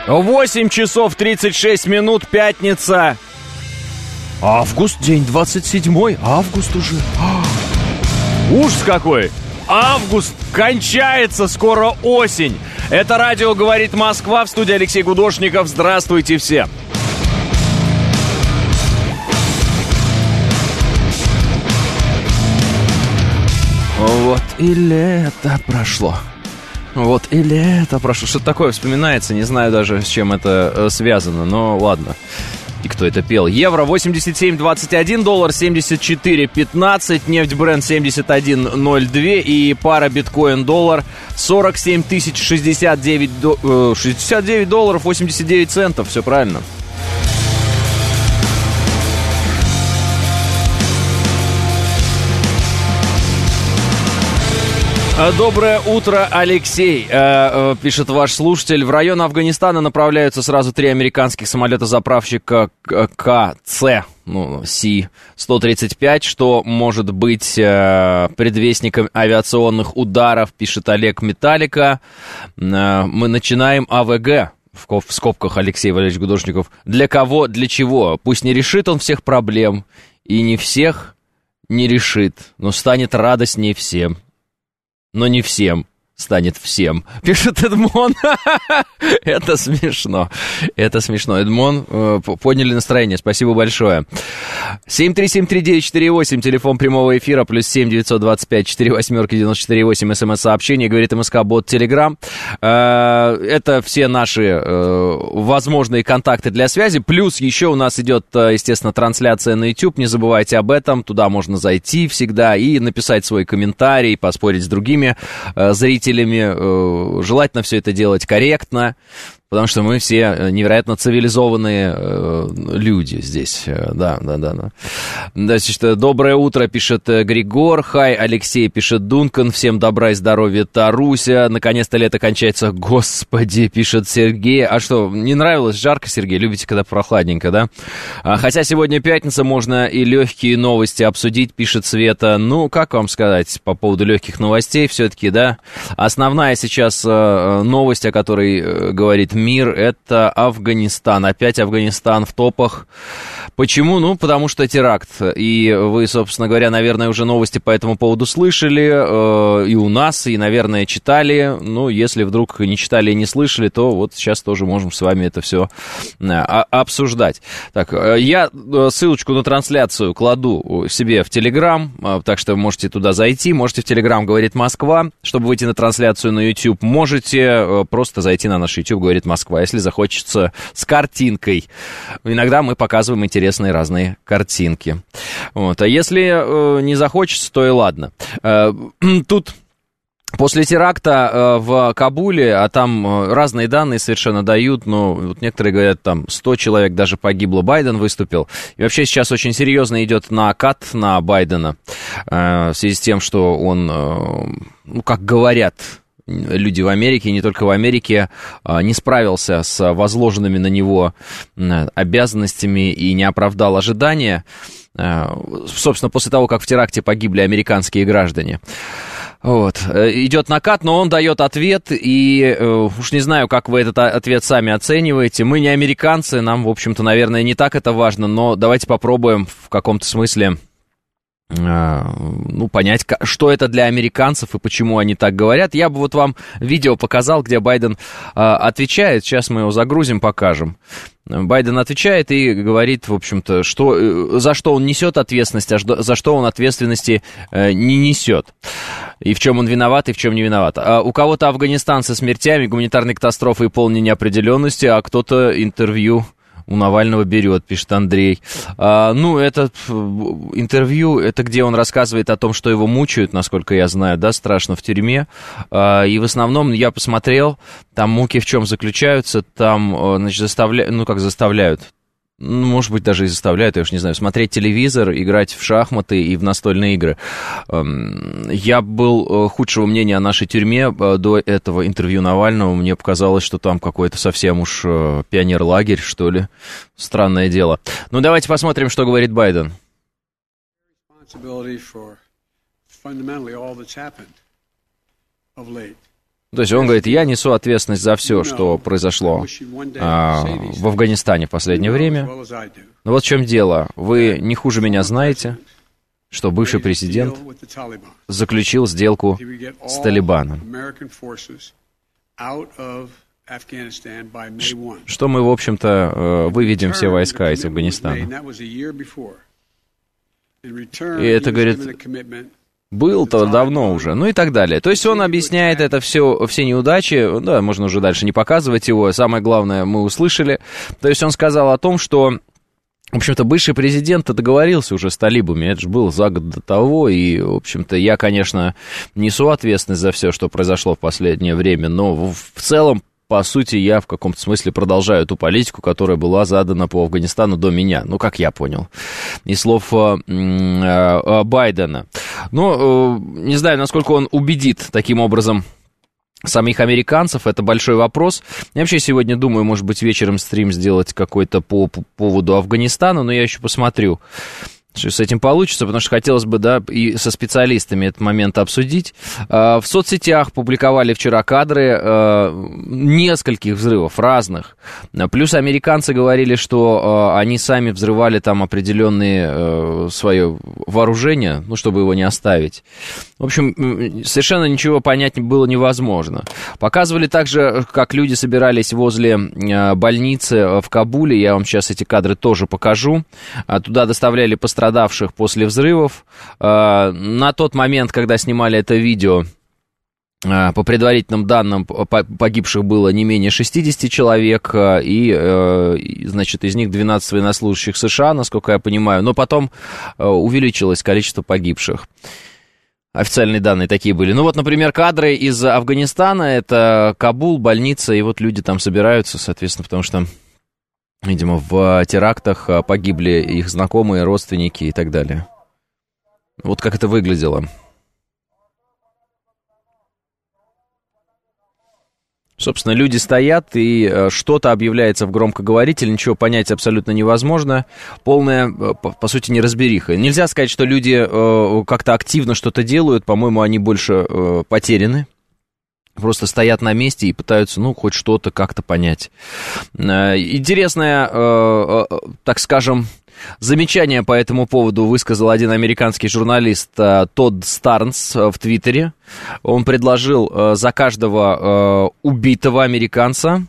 8 часов 36 минут, пятница. Август, день 27 август уже. Ужас какой! Август кончается, скоро осень. Это радио «Говорит Москва», в студии Алексей Гудошников. Здравствуйте все. Вот и лето прошло. Вот и лето прошло. Что-то такое вспоминается, не знаю даже, с чем это связано, но ладно. И кто это пел? Евро 87.21, доллар 74.15, нефть Brent 71.02 и пара биткоин-доллар 47 тысяч 69 долларов 89 центов. Все правильно. Доброе утро, Алексей, пишет ваш слушатель. В район Афганистана направляются сразу 3 американских самолета-заправщика Си-135, что может быть предвестником авиационных ударов, пишет Олег Металлика. Мы начинаем АВГ. В скобках Алексей Валерьевич Гудошников. Для кого, для чего? Пусть не решит он всех проблем, и не всех не решит, но станет радостнее всем. Но не всем станет всем, пишет Эдмон. Это смешно. Это смешно. Эдмон, подняли настроение. Спасибо большое. 7373948, телефон прямого эфира, плюс 7 925 48 94 смс-сообщение, говорит МСК-бот Телеграм. Это все наши возможные контакты для связи. Плюс еще у нас идет, естественно, трансляция на YouTube. Не забывайте об этом. Туда можно зайти всегда и написать свой комментарий, поспорить с другими зрителями. Желательно все это делать корректно, потому что мы все невероятно цивилизованные люди здесь. Да. Значит, доброе утро, пишет Григор. Хай, Алексей, пишет Дункан. Всем добра и здоровья, Таруся. Наконец-то лето кончается. Господи, пишет Сергей. А что, не нравилось жарко, Сергей? Любите, когда прохладненько, да? Хотя сегодня пятница, можно и легкие новости обсудить, пишет Света. Ну, как вам сказать по поводу легких новостей все-таки, да? Основная сейчас новость, о которой говорит мир, это Афганистан. Опять Афганистан в топах. Почему? Ну, потому что теракт. И вы, собственно говоря, наверное, уже новости по этому поводу слышали. И у нас, и, наверное, читали. Ну, если вдруг не читали и не слышали, то вот сейчас тоже можем с вами это все обсуждать. Так, я ссылочку на трансляцию кладу себе в Телеграм, так что вы можете туда зайти. Можете в Телеграм «Говорит Москва», чтобы выйти на трансляцию на YouTube. Можете просто зайти на наш YouTube «Говорит Москва», если захочется, с картинкой. Иногда мы показываем интересные разные картинки. Вот. А если не захочется, то и ладно. Тут после теракта в Кабуле, а там разные данные совершенно дают, но вот некоторые говорят, там 100 человек даже погибло, Байден выступил. И вообще сейчас очень серьезно идет накат на Байдена в связи с тем, что он, ну, как говорят люди в Америке, не только в Америке, не справился с возложенными на него обязанностями и не оправдал ожидания, собственно, после того, как в теракте погибли американские граждане. Вот. Идет накат, но он дает ответ, и уж не знаю, как вы этот ответ сами оцениваете. Мы не американцы, нам, в общем-то, наверное, не так это важно, но давайте попробуем в каком-то смысле понять, что это для американцев и почему они так говорят. Я бы вот вам видео показал, где Байден отвечает. Сейчас мы его загрузим, покажем. Байден отвечает и говорит, в общем-то, за что он несет ответственность, а за что он ответственности не несет. И в чем он виноват, и в чем не виноват. У кого-то Афганистан со смертями, гуманитарной катастрофой и полной неопределенности, а кто-то интервью у Навального берет, пишет Андрей. Это интервью, это где он рассказывает о том, что его мучают, насколько я знаю, да, страшно в тюрьме. И в основном я посмотрел, там муки в чем заключаются, там, значит, заставляют. Может быть, даже и заставляют, я уж не знаю, смотреть телевизор, играть в шахматы и в настольные игры. Я был худшего мнения о нашей тюрьме до этого интервью Навального. Мне показалось, что там какой-то совсем уж пионерлагерь, что ли. Странное дело. Ну, давайте посмотрим, что говорит Байден. То есть он говорит, я несу ответственность за все, что произошло в Афганистане в последнее время. Но вот в чем дело. Вы не хуже меня знаете, что бывший президент заключил сделку с Талибаном. Что мы, в общем-то, выведем все войска из Афганистана. И это, говорит, был-то давно уже, ну и так далее. То есть он объясняет это все неудачи, да, можно уже дальше не показывать его, самое главное мы услышали. То есть он сказал о том, что, в общем-то, бывший президент договорился уже с талибами, это же было за год до того, и, в общем-то, я, конечно, несу ответственность за все, что произошло в последнее время, но в целом, по сути, я в каком-то смысле продолжаю ту политику, которая была задана по Афганистану до меня, ну, как я понял, из слов Байдена. Но не знаю, насколько он убедит таким образом самих американцев, это большой вопрос. Я вообще сегодня думаю, может быть, вечером стрим сделать какой-то по поводу Афганистана, но я еще посмотрю, что с этим получится, потому что хотелось бы, да, и со специалистами этот момент обсудить. В соцсетях публиковали вчера кадры нескольких взрывов разных. Плюс американцы говорили, что они сами взрывали там определенные свое вооружение, ну, чтобы его не оставить. В общем, совершенно ничего понять было невозможно. Показывали также, как люди собирались возле больницы в Кабуле. Я вам сейчас эти кадры тоже покажу. Туда доставляли пострадавших после взрывов. На тот момент, когда снимали это видео, по предварительным данным, погибших было не менее 60 человек, и, значит, из них 12 военнослужащих США, насколько я понимаю, но потом увеличилось количество погибших. Официальные данные такие были. Ну вот, например, кадры из Афганистана, это Кабул, больница, и вот люди там собираются, соответственно, потому что, видимо, в терактах погибли их знакомые, родственники и так далее. Вот как это выглядело. Собственно, люди стоят, и что-то объявляется в громкоговоритель, ничего понять абсолютно невозможно. Полная, по сути, неразбериха. Нельзя сказать, что люди как-то активно что-то делают, по-моему, они больше потеряны. Просто стоят на месте и пытаются, ну, хоть что-то как-то понять. Интересное, так скажем, замечание по этому поводу высказал один американский журналист Тодд Старнс в Твиттере. Он предложил за каждого убитого американца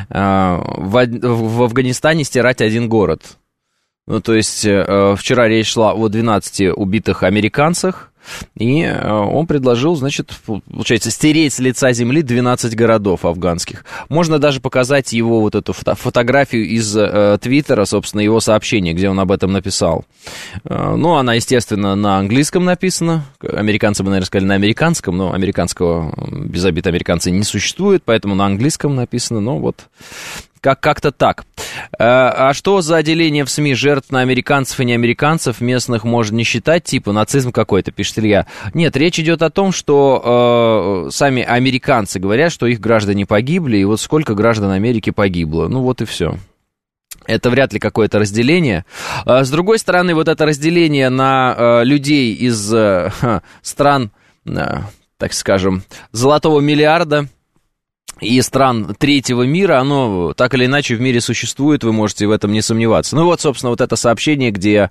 в Афганистане стирать один город. Ну, то есть вчера речь шла о 12 убитых американцах. И он предложил, значит, получается, стереть с лица земли 12 городов афганских. Можно даже показать его вот эту фотографию из Твиттера, собственно, его сообщение, где он об этом написал. Ну, она, естественно, на английском написана. Американцы бы, наверное, сказали на американском, но американского без обид американцы не существует, поэтому на английском написано, ну, вот... Как-то так. А что за деление в СМИ жертв на американцев и неамериканцев местных можно не считать, типа нацизм какой-то, пишет Илья. Нет, речь идет о том, что сами американцы говорят, что их граждане погибли, и вот сколько граждан Америки погибло. Ну вот и все. Это вряд ли какое-то разделение. С другой стороны, вот это разделение на людей из стран, так скажем, золотого миллиарда, и стран третьего мира, оно так или иначе в мире существует, вы можете в этом не сомневаться. Ну вот, собственно, вот это сообщение, где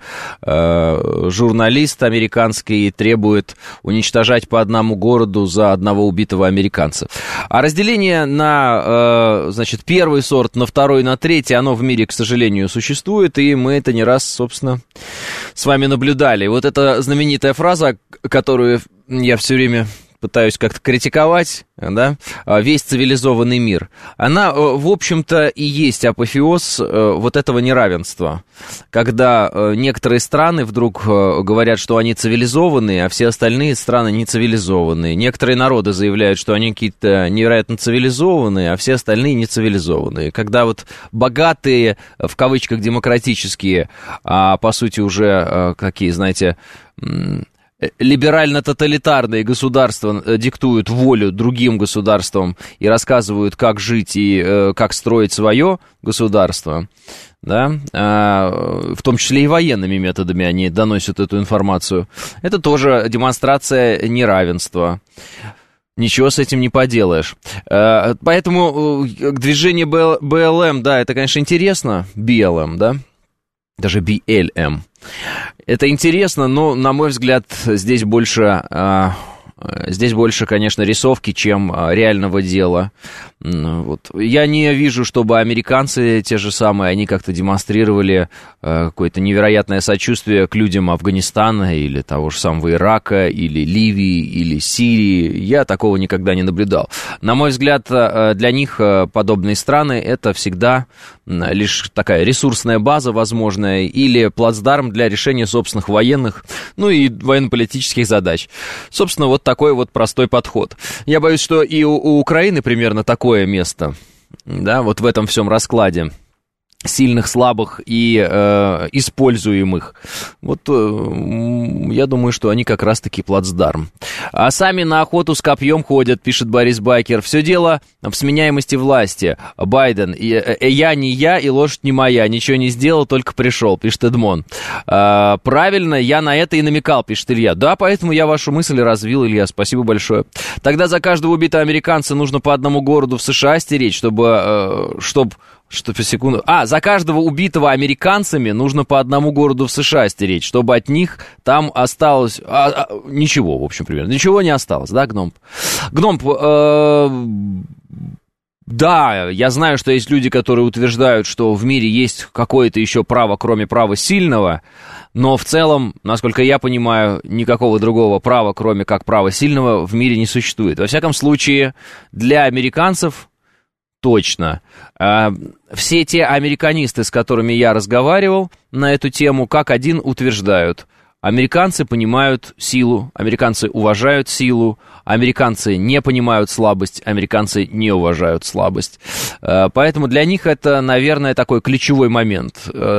журналист американский требует уничтожать по одному городу за одного убитого американца. А разделение на, значит, первый сорт, на второй, на третий, оно в мире, к сожалению, существует, и мы это не раз, собственно, с вами наблюдали. Вот эта знаменитая фраза, которую я все время... пытаюсь как-то критиковать, да, весь цивилизованный мир, она, в общем-то, и есть апофеоз вот этого неравенства, когда некоторые страны вдруг говорят, что они цивилизованные, а все остальные страны не цивилизованные. Некоторые народы заявляют, что они какие-то невероятно цивилизованные, а все остальные не цивилизованные. Когда вот богатые, в кавычках, демократические, а по сути уже какие, знаете... либерально-тоталитарные государства диктуют волю другим государствам и рассказывают, как жить и как строить свое государство, да, в том числе и военными методами они доносят эту информацию. Это тоже демонстрация неравенства. Ничего с этим не поделаешь. Поэтому движение БЛМ, да, это, конечно, интересно. БЛМ, да? Даже BLM. Это интересно, но, на мой взгляд, здесь больше, конечно, рисовки, чем реального дела. Вот. Я не вижу, чтобы американцы те же самые, они как-то демонстрировали какое-то невероятное сочувствие к людям Афганистана или того же самого Ирака, или Ливии, или Сирии. Я такого никогда не наблюдал. На мой взгляд, для них подобные страны — это всегда лишь такая ресурсная база возможная или плацдарм для решения собственных военных, ну и военно-политических задач. Собственно, вот такой вот простой подход. Я боюсь, что и у Украины примерно такое место, да, вот в этом всем раскладе сильных, слабых и используемых. Вот я думаю, что они как раз-таки плацдарм. А сами на охоту с копьем ходят, пишет Борис Байкер. Все дело в сменяемости власти. Байден, я не я, и лошадь не моя. Ничего не сделал, только пришел, пишет Эдмон. Правильно, я на это и намекал, пишет Илья. Да, поэтому я вашу мысль развил, Илья, спасибо большое. Тогда за каждого убитого американца нужно по одному городу в США стереть, чтобы секунду. За каждого убитого американцами нужно по одному городу в США стереть, чтобы от них там осталось... ничего, в общем, примерно. Ничего не осталось, да, Гномп? Гномп, да, я знаю, что есть люди, которые утверждают, что в мире есть какое-то еще право, кроме права сильного, но в целом, насколько я понимаю, никакого другого права, кроме как права сильного, в мире не существует. Во всяком случае, для американцев... Точно. Все те американисты, с которыми я разговаривал на эту тему, как один утверждают: американцы понимают силу, американцы уважают силу, американцы не понимают слабость, американцы не уважают слабость. Поэтому для них это, наверное, такой ключевой момент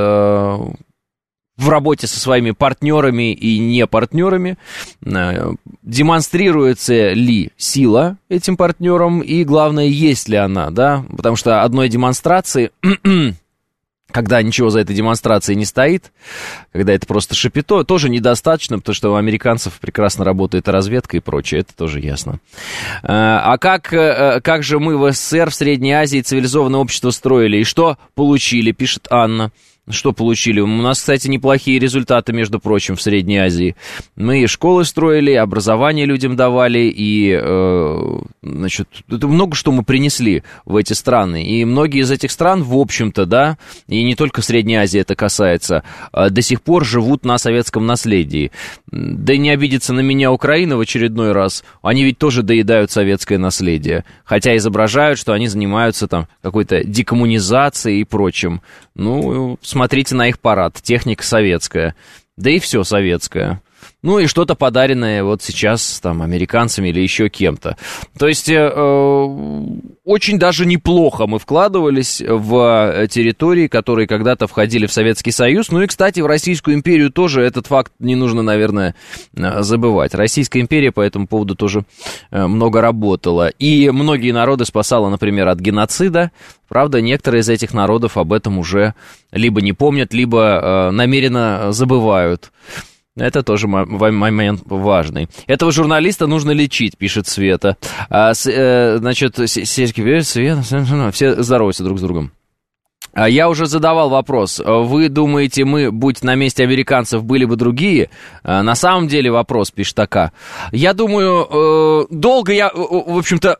в работе со своими партнерами и не партнерами. Демонстрируется ли сила этим партнерам, и главное, есть ли она, да, потому что одной демонстрации, когда ничего за этой демонстрацией не стоит, когда это просто шапито, тоже недостаточно, потому что у американцев прекрасно работает разведка и прочее, это тоже ясно. А как же мы в СССР, в Средней Азии цивилизованное общество строили, и что получили, пишет Анна. Что получили? У нас, кстати, неплохие результаты, между прочим, в Средней Азии. Мы и школы строили, и образование людям давали, и, значит, это много что мы принесли в эти страны. И многие из этих стран, в общем-то, да, и не только Средней Азии это касается, до сих пор живут на советском наследии. Да и не обидится на меня Украина в очередной раз. Они ведь тоже доедают советское наследие. Хотя изображают, что они занимаются там какой-то декоммунизацией и прочим. Ну, смотрите на их парад, техника советская, да и все советское. Ну и что-то подаренное вот сейчас там американцами или еще кем-то. То есть очень даже неплохо мы вкладывались в территории, которые когда-то входили в Советский Союз. Ну и, кстати, в Российскую империю тоже этот факт не нужно, наверное, забывать. Российская империя по этому поводу тоже много работала. И многие народы спасала, например, от геноцида. Правда, некоторые из этих народов об этом уже либо не помнят, либо намеренно забывают. Это тоже момент важный. Этого журналиста нужно лечить, пишет Света. Значит, Света, все здороваются друг с другом. Я уже задавал вопрос. Вы думаете, мы, будь на месте американцев, были бы другие? На самом деле вопрос, пишет АК. Я думаю, долго я, в общем-то,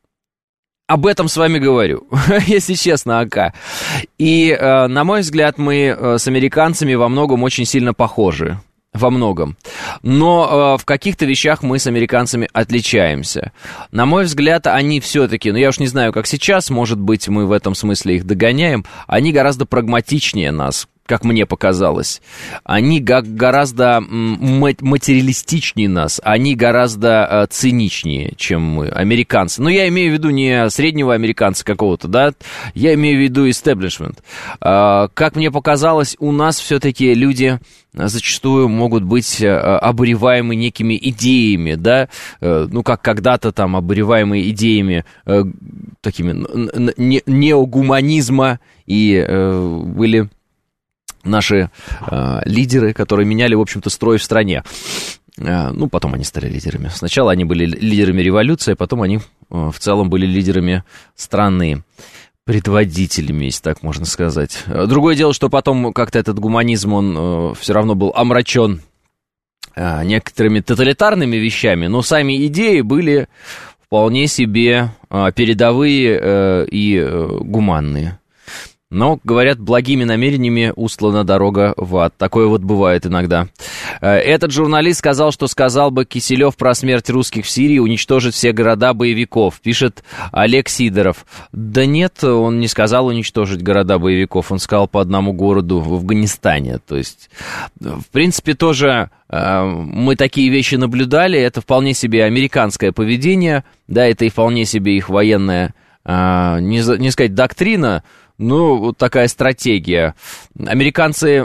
об этом с вами говорю, если честно, АК. И, на мой взгляд, мы с американцами во многом очень сильно похожи. Во многом. Но в каких-то вещах мы с американцами отличаемся. На мой взгляд, они все-таки, я уж не знаю, как сейчас, может быть, мы в этом смысле их догоняем, они гораздо прагматичнее нас, как мне показалось. Они гораздо материалистичнее нас, они гораздо циничнее, чем мы, американцы. Но я имею в виду не среднего американца какого-то, да, я имею в виду истеблишмент. Как мне показалось, у нас все-таки люди зачастую могут быть обуреваемы некими идеями, да, ну, как когда-то там обуреваемые идеями такими неогуманизма, и были наши лидеры, которые меняли, в общем-то, строй в стране. Потом они стали лидерами. Сначала они были лидерами революции, а потом они в целом были лидерами страны. Предводителями, если так можно сказать. Другое дело, что потом как-то этот гуманизм, он все равно был омрачен некоторыми тоталитарными вещами, но сами идеи были вполне себе передовые и гуманные. Но, говорят, благими намерениями устлана дорога в ад. Такое вот бывает иногда. Этот журналист сказал, что сказал бы Киселев про смерть русских в Сирии, уничтожить все города боевиков, пишет Олег Сидоров. Да нет, он не сказал уничтожить города боевиков, он сказал по одному городу в Афганистане. То есть, в принципе, тоже мы такие вещи наблюдали, это вполне себе американское поведение, да, это и вполне себе их военная, не сказать доктрина, вот такая стратегия. Американцы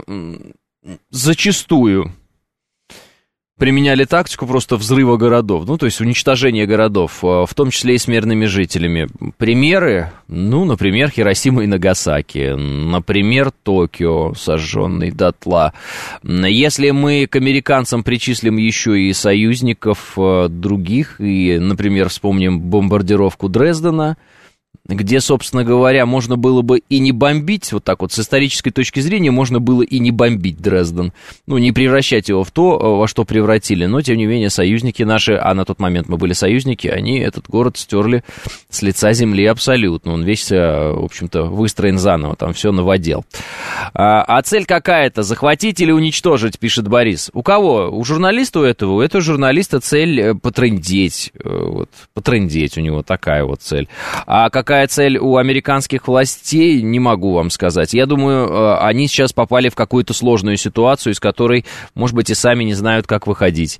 зачастую применяли тактику просто взрыва городов, то есть уничтожения городов, в том числе и с мирными жителями. Примеры, например, Хиросима и Нагасаки, например, Токио, сожженный дотла. Если мы к американцам причислим еще и союзников других, и, например, вспомним бомбардировку Дрездена, где, собственно говоря, можно было бы и не бомбить, вот так вот, с исторической точки зрения, можно было и не бомбить Дрезден, не превращать его в то, во что превратили, но, тем не менее, союзники наши, а на тот момент мы были союзники, они этот город стерли с лица земли абсолютно, он весь, в общем-то, выстроен заново, там все новодел. А цель какая-то, захватить или уничтожить, пишет Борис. У кого? У журналиста у этого журналиста цель потрындеть, потрындеть у него такая вот цель. А какая цель у американских властей, не могу вам сказать. Я думаю, они сейчас попали в какую-то сложную ситуацию, из которой, может быть, и сами не знают, как выходить.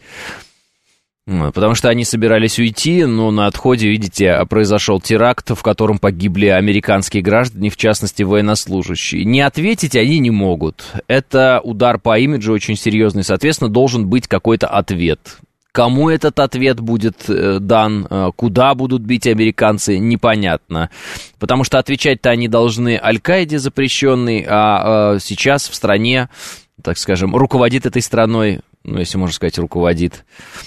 Потому что они собирались уйти, но на отходе, видите, произошел теракт, в котором погибли американские граждане, в частности, военнослужащие. Не ответить они не могут. Это удар по имиджу очень серьезный, соответственно, должен быть какой-то ответ. Кому этот ответ будет дан, куда будут бить американцы, непонятно. Потому что отвечать-то они должны Аль-Каиде запрещенной, а сейчас в стране, так скажем, руководит этой страной, если можно сказать, руководит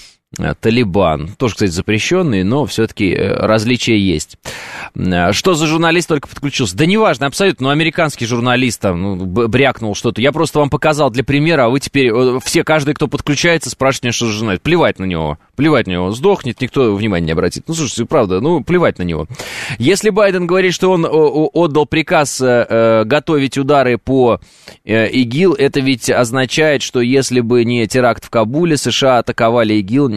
Талибан. Тоже, кстати, запрещенный, но все-таки различия есть. Что за журналист только подключился? Да неважно, абсолютно, американский журналист там брякнул что-то. Я просто вам показал для примера, а вы теперь, каждый, кто подключается, спрашивает меня, что за журналист. Плевать на него, сдохнет, никто внимания не обратит. Слушайте, правда, плевать на него. Если Байден говорит, что он отдал приказ готовить удары по ИГИЛ, это ведь означает, что если бы не теракт в Кабуле, США атаковать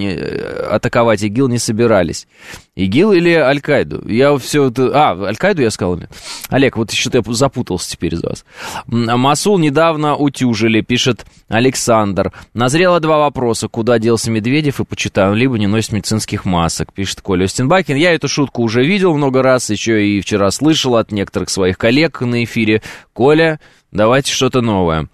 ИГИЛ не собирались. ИГИЛ или Аль-Каиду? Аль-Каиду я сказал? Олег, вот что-то я запутался теперь из вас. Мосул недавно утюжили, пишет Александр. Назрело два вопроса. Куда делся Медведев и почитаю, либо не носит медицинских масок, пишет Коля Остенбакин. Я эту шутку уже видел много раз, еще и вчера слышал от некоторых своих коллег на эфире. Коля, давайте что-то новое.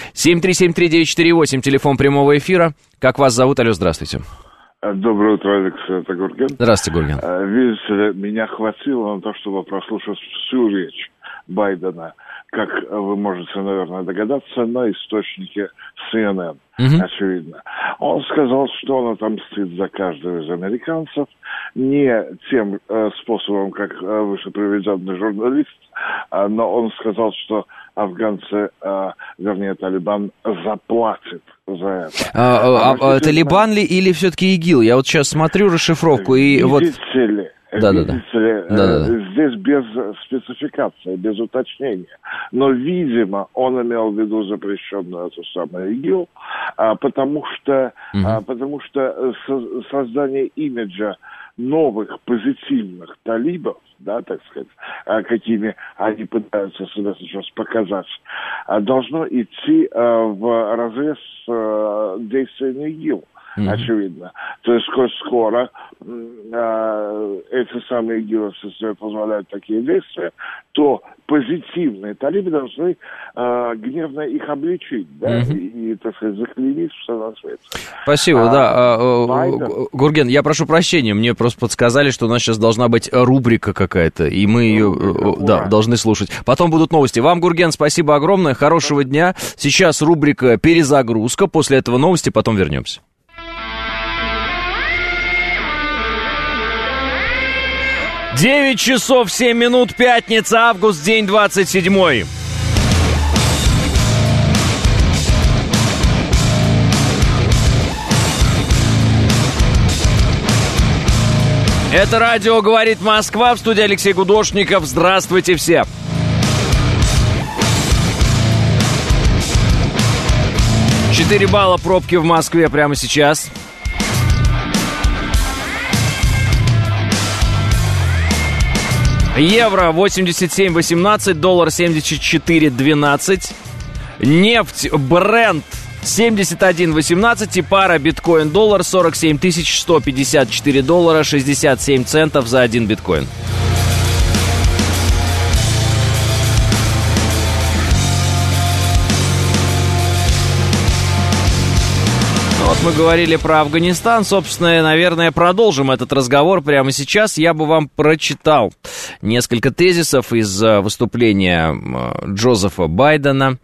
7373948, телефон прямого эфира. Как вас зовут? Алло, здравствуйте. Доброе утро, Алекс, это Гурген. Здравствуйте, Гурген. Видите ли, меня хватило на то, чтобы прослушать всю речь Байдена, как вы можете, наверное, догадаться, на источнике CNN, очевидно. Он сказал, что он отомстит за каждого из американцев, не тем способом, как вышеприведенный журналист, но он сказал, что афганцы, вернее, Талибан заплатит за это. Талибан ли или все-таки ИГИЛ? Я вот сейчас смотрю расшифровку и видите ли, здесь без спецификации, без уточнения. Но, видимо, он имел в виду запрещенную эту самую ИГИЛ, потому что создание имиджа новых позитивных талибов, да, так сказать, какими они пытаются себя сейчас показать, должно идти вразрез с действиями ИГИЛ. Очевидно. То есть, коль скоро эти самые ИГИЛовцы себе позволяют такие действия, то позитивные талибы должны гневно их обличить, да, и, так сказать, заклеймить все на свете. Спасибо, Гурген, я прошу прощения, мне просто подсказали, что у нас сейчас должна быть рубрика какая-то, и мы ее должны слушать. Потом будут новости. Вам, Гурген, спасибо огромное, хорошего дня. Сейчас рубрика «Перезагрузка», после этого новости, потом вернемся. 9 часов 7 минут, пятница, август, день 27. Это радио «Говорит Москва», в студии Алексей Гудошников. Здравствуйте все. Четыре балла пробки в Москве прямо сейчас. Евро 87.18, доллар 74.12, нефть Brent 71.18 и пара биткоин-доллар 47 154 доллара 67 центов за один биткоин. Вот мы говорили про Афганистан, собственно, наверное, продолжим этот разговор прямо сейчас. Я бы вам прочитал несколько тезисов из выступления Джозефа Байдена.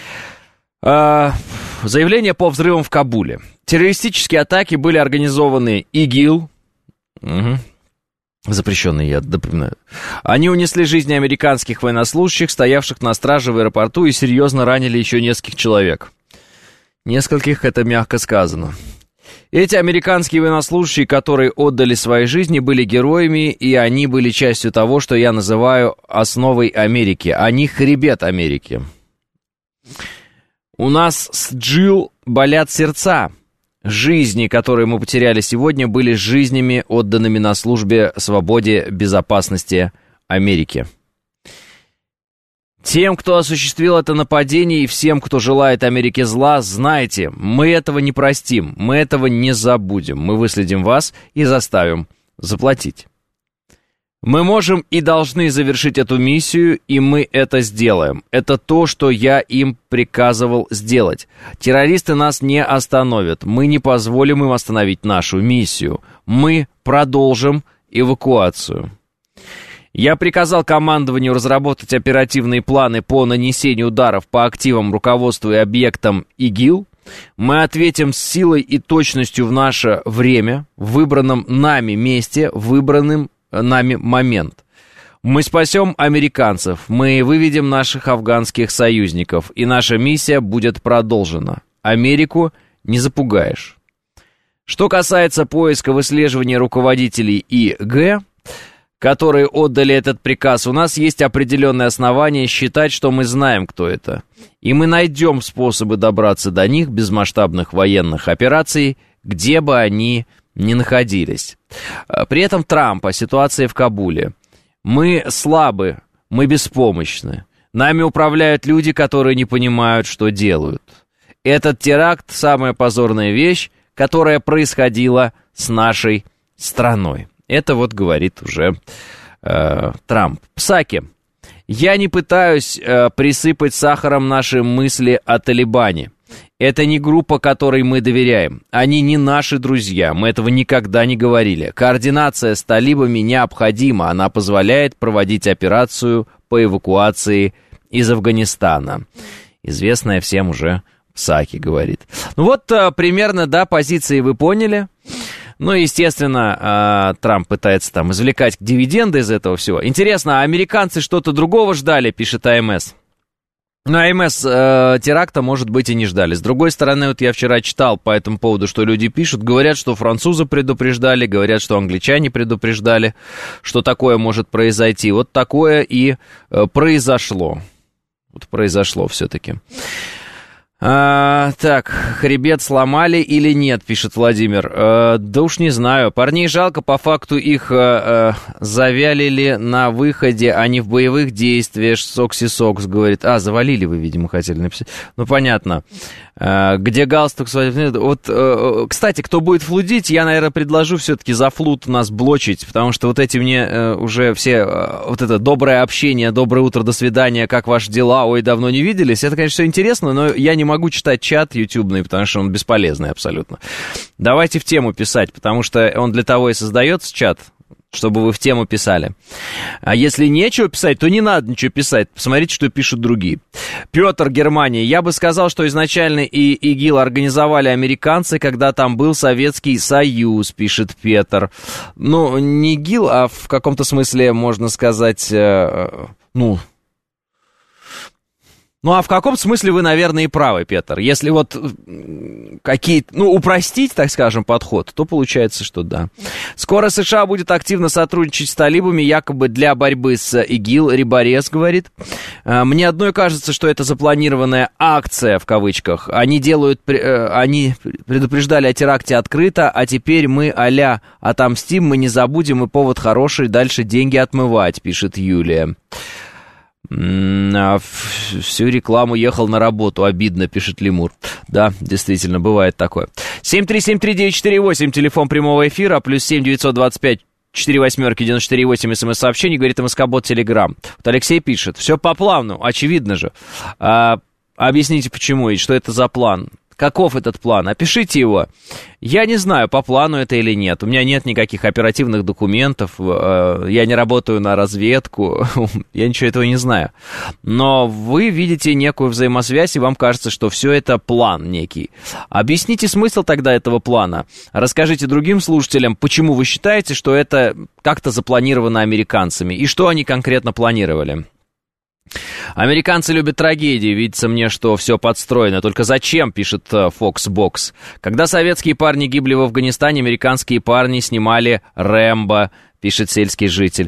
Заявление по взрывам в Кабуле. Террористические атаки были организованы ИГИЛ. Запрещенный, я напоминаю. Они унесли жизни американских военнослужащих, стоявших на страже в аэропорту, и серьезно ранили еще нескольких человек. Нескольких, это мягко сказано. Эти американские военнослужащие, которые отдали свои жизни, были героями, и они были частью того, что я называю основой Америки. Они хребет Америки. У нас с Джилл болят сердца. Жизни, которые мы потеряли сегодня, были жизнями, отданными на службе свободе, безопасности Америки. Тем, кто осуществил это нападение, и всем, кто желает Америке зла, знайте, мы этого не простим, мы этого не забудем. Мы выследим вас и заставим заплатить. Мы можем и должны завершить эту миссию, и мы это сделаем. Это то, что я им приказывал сделать. Террористы нас не остановят. Мы не позволим им остановить нашу миссию. Мы продолжим эвакуацию. Я приказал командованию разработать оперативные планы по нанесению ударов по активам, руководству и объектам ИГИЛ. Мы ответим с силой и точностью в наше время, в выбранном нами месте, в выбранном нами момент. Мы спасем американцев, мы выведем наших афганских союзников, и наша миссия будет продолжена. Америку не запугаешь. Что касается поиска выслеживания руководителей ИГ, которые отдали этот приказ, у нас есть определенные основания считать, что мы знаем, кто это. И мы найдем способы добраться до них без масштабных военных операций, где бы они ни находились. При этом Трамп о ситуации в Кабуле. Мы слабы, мы беспомощны. Нами управляют люди, которые не понимают, что делают. Этот теракт – самая позорная вещь, которая происходила с нашей страной. Это вот говорит уже Трамп. Псаки. Я не пытаюсь присыпать сахаром наши мысли о Талибане. Это не группа, которой мы доверяем. Они не наши друзья. Мы этого никогда не говорили. Координация с талибами необходима. Она позволяет проводить операцию по эвакуации из Афганистана. Известная всем уже Псаки говорит. Ну вот примерно, да, позиции вы поняли. Ну, естественно, Трамп пытается там извлекать дивиденды из этого всего. Интересно, а американцы что-то другого ждали, пишет АМС. Ну, АМС теракта, может быть, и не ждали. С другой стороны, вот я вчера читал по этому поводу, что люди пишут. Говорят, что французы предупреждали, говорят, что англичане предупреждали, что такое может произойти. Вот такое и произошло. Вот произошло все-таки. Так, хребет сломали или нет, пишет Владимир. Да уж не знаю. Парней жалко, по факту их завялили на выходе, а не в боевых действиях. Сокси Сокс говорит. Завалили вы, видимо, хотели написать. Ну, понятно. Где галстук? Вот, кстати, кто будет флудить, я, наверное, предложу все-таки за флуд нас блочить, потому что вот эти мне уже все, вот это доброе общение, доброе утро, до свидания, как ваши дела, ой, давно не виделись. Это, конечно, все интересно, но я не могу читать чат ютубный, потому что он бесполезный абсолютно. Давайте в тему писать, потому что он для того и создается, чат, чтобы вы в тему писали. А если нечего писать, то не надо ничего писать. Посмотрите, что пишут другие. Петр, Германия. Я бы сказал, что изначально и ИГИЛ организовали американцы, когда там был Советский Союз, пишет Петр. Ну, не ИГИЛ, а в каком-то смысле, можно сказать, Ну, а в каком смысле вы, наверное, и правы, Петр. Если вот какие-то, упростить, так скажем, подход, то получается, что да. Скоро США будет активно сотрудничать с талибами, якобы для борьбы с ИГИЛ. Рибарес говорит. Мне одной кажется, что это запланированная акция, в кавычках. Они предупреждали о теракте открыто, а теперь мы а-ля отомстим, мы не забудем, и повод хороший, дальше деньги отмывать, пишет Юлия. Всю рекламу ехал на работу. Обидно, пишет Лемур. Да, действительно, бывает такое. 7373948, телефон прямого эфира, +7 925 4 смс-сообщений, говорит МСК-бот Телеграм. Вот Алексей пишет, все по плану, очевидно же. Объясните, почему и что это за план. Каков этот план? Опишите его. Я не знаю, по плану это или нет. У меня нет никаких оперативных документов. Я не работаю на разведку. Я ничего этого не знаю. Но вы видите некую взаимосвязь, и вам кажется, что все это план некий. Объясните смысл тогда этого плана. Расскажите другим слушателям, почему вы считаете, что это как-то запланировано американцами, и что они конкретно планировали. Американцы любят трагедии, видится мне, что все подстроено. Только зачем, пишет Foxbox. Когда советские парни гибли в Афганистане, американские парни снимали «Рэмбо», пишет сельский житель.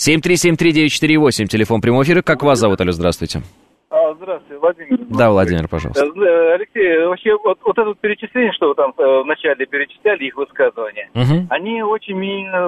7373948, телефон прямого эфира. Как вас зовут, алло, здравствуйте. Здравствуйте, Владимир. Да, Владимир, пожалуйста. Алексей, вообще, вот это перечисление, что вы там вначале перечисляли, их высказывания, они очень меня,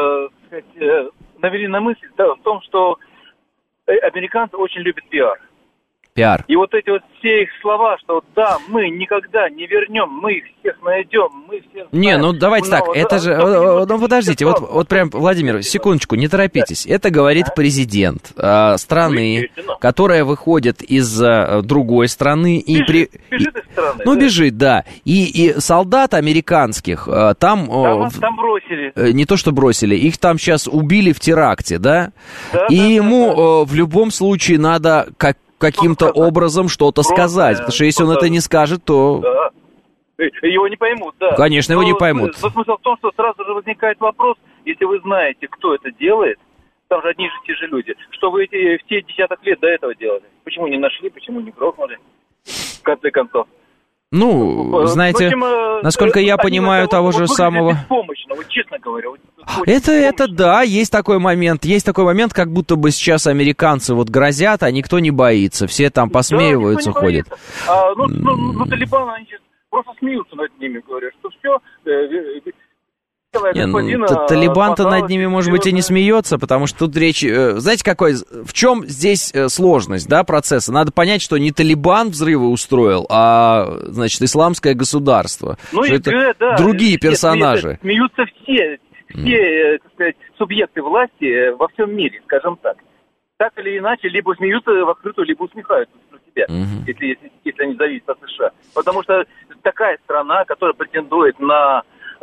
навели на мысль в том, что американцы очень любят пиар. Пиар. И вот эти вот все их слова, что да, мы никогда не вернем, мы их всех найдем, мы всех знаем. Не, ну давайте так, это же, подождите, вот прям, Владимир, секундочку, не торопитесь. Это говорит президент страны, которая выходит из другой страны. Бежит из страны. Ну, бежит, да. И солдат американских там бросили. Не то, что бросили, их там сейчас убили в теракте, да? И ему в любом случае надо каким-то образом что-то сказать, потому что если он это не скажет, то... Да. Его не поймут, да. Конечно, его не поймут. Смысл в том, что сразу же возникает вопрос, если вы знаете, кто это делает, там же одни и те же люди, что вы все десяток лет до этого делали. Почему не нашли, почему не грохнули, в конце концов. Ну, знаете, насколько я понимаю, того же самого... Беспомощно, вот честно говоря. Это да, есть такой момент, как будто бы сейчас американцы вот грозят, а никто не боится, все там посмеиваются, ходят. Талибаны, они сейчас просто смеются над ними, говорят, что все... Талибан-то над ними, может быть, и не смеется, потому что тут речь... Знаете, в чем здесь сложность, да, процесса? Надо понять, что не Талибан взрывы устроил, а, значит, исламское государство. Другие персонажи. Смеются все, так сказать, субъекты власти во всем мире, скажем так. Так или иначе, либо смеются в открытую, либо усмехаются на себя, если они зависят от США. Потому что такая страна, которая претендует на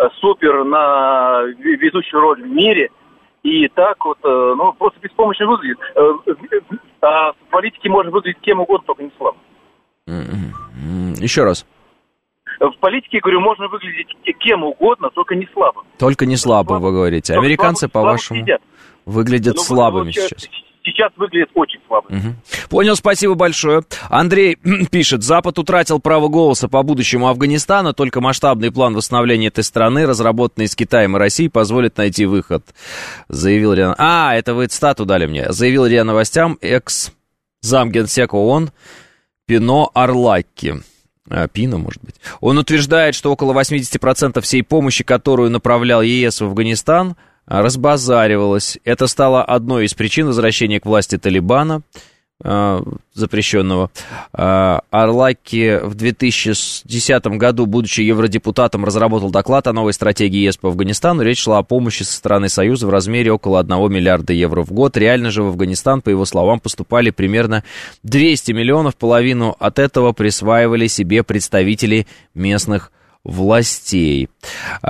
ведущую роль в мире, и так вот, просто беспомощно выглядит. А в политике может выглядеть кем угодно, только не слабо. Еще раз. В политике, говорю, можно выглядеть кем угодно, только не слабым. Только не слабым, вы говорите. Американцы, по-вашему, выглядят слабыми сейчас. Сейчас выглядит очень слабо. Понял, спасибо большое. Андрей пишет, Запад утратил право голоса по будущему Афганистана, только масштабный план восстановления этой страны, разработанный с Китаем и Россией, позволит найти выход. Заявил РИА... это вы цитату дали мне. Заявил РИА Новостям экс-замгенсека ООН Пино Арлакки. Пино, может быть. Он утверждает, что около 80% всей помощи, которую направлял ЕС в Афганистан, разбазаривалось. Это стало одной из причин возвращения к власти Талибана, запрещенного. Арлакки в 2010 году, будучи евродепутатом, разработал доклад о новой стратегии ЕС по Афганистану. Речь шла о помощи со стороны Союза в размере около 1 миллиарда евро в год. Реально же в Афганистан, по его словам, поступали примерно 200 миллионов. Половину от этого присваивали себе представители местных властей.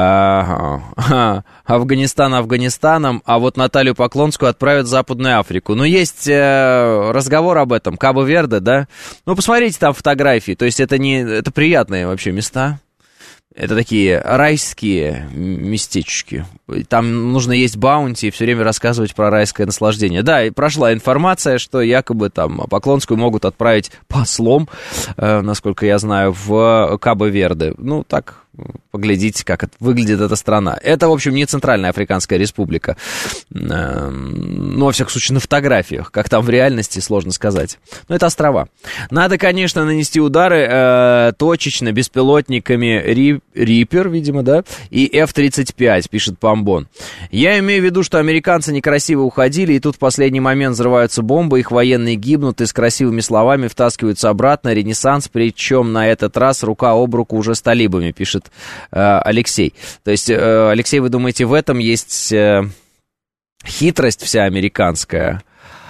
Афганистан Афганистаном, а вот Наталью Поклонскую отправят в Западную Африку. Но есть разговор об этом. Кабо-Верде, да? Ну, посмотрите там фотографии. То есть это приятные вообще места. Это такие райские местечки. Там нужно есть баунти и все время рассказывать про райское наслаждение. Да, и прошла информация, что якобы там Поклонскую могут отправить послом, насколько я знаю, в Кабо-Верде. Ну, так, поглядите, как выглядит эта страна. Это, в общем, не Центральная Африканская Республика. Ну, во всяком случае, на фотографиях. Как там в реальности, сложно сказать. Но это острова. Надо, конечно, нанести удары точечно беспилотниками Риппер, видимо, да, и F-35, пишет Помбон. Я имею в виду, что американцы некрасиво уходили, и тут в последний момент взрываются бомбы, их военные гибнут, и с красивыми словами втаскиваются обратно. Ренессанс, причем на этот раз рука об руку уже с талибами, пишет Алексей. То есть, Алексей, вы думаете, в этом есть хитрость вся американская?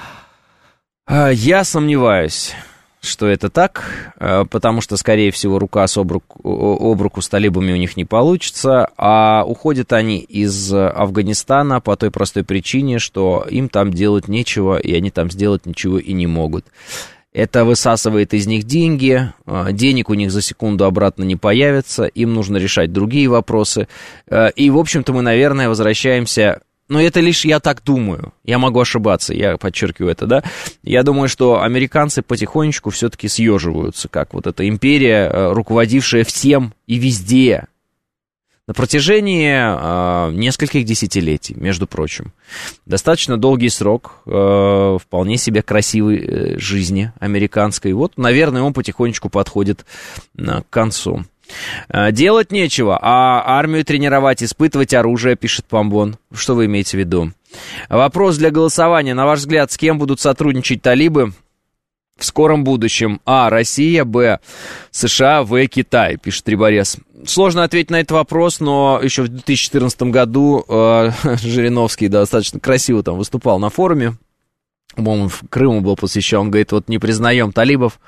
Я сомневаюсь, что это так, потому что, скорее всего, рука об руку с талибами у них не получится, а уходят они из Афганистана по той простой причине, что им там делать нечего, и они там сделать ничего и не могут. Это высасывает из них деньги, денег у них за секунду обратно не появится, им нужно решать другие вопросы. И, в общем-то, мы, наверное, возвращаемся... Но это лишь я так думаю, я могу ошибаться, я подчеркиваю это, да. Я думаю, что американцы потихонечку все-таки съеживаются, как вот эта империя, руководившая всем и везде. На протяжении нескольких десятилетий, между прочим. Достаточно долгий срок вполне себе красивой жизни американской. Вот, наверное, он потихонечку подходит к концу. Делать нечего, а армию тренировать, испытывать оружие, пишет Помбон. Что вы имеете в виду? Вопрос для голосования. На ваш взгляд, с кем будут сотрудничать талибы в скором будущем? А. Россия, Б. США, В. Китай, пишет Риборез. Сложно ответить на этот вопрос, но еще в 2014 году Жириновский достаточно красиво там выступал на форуме. По-моему, в Крыму был посвящен. Он говорит, вот не признаем талибов.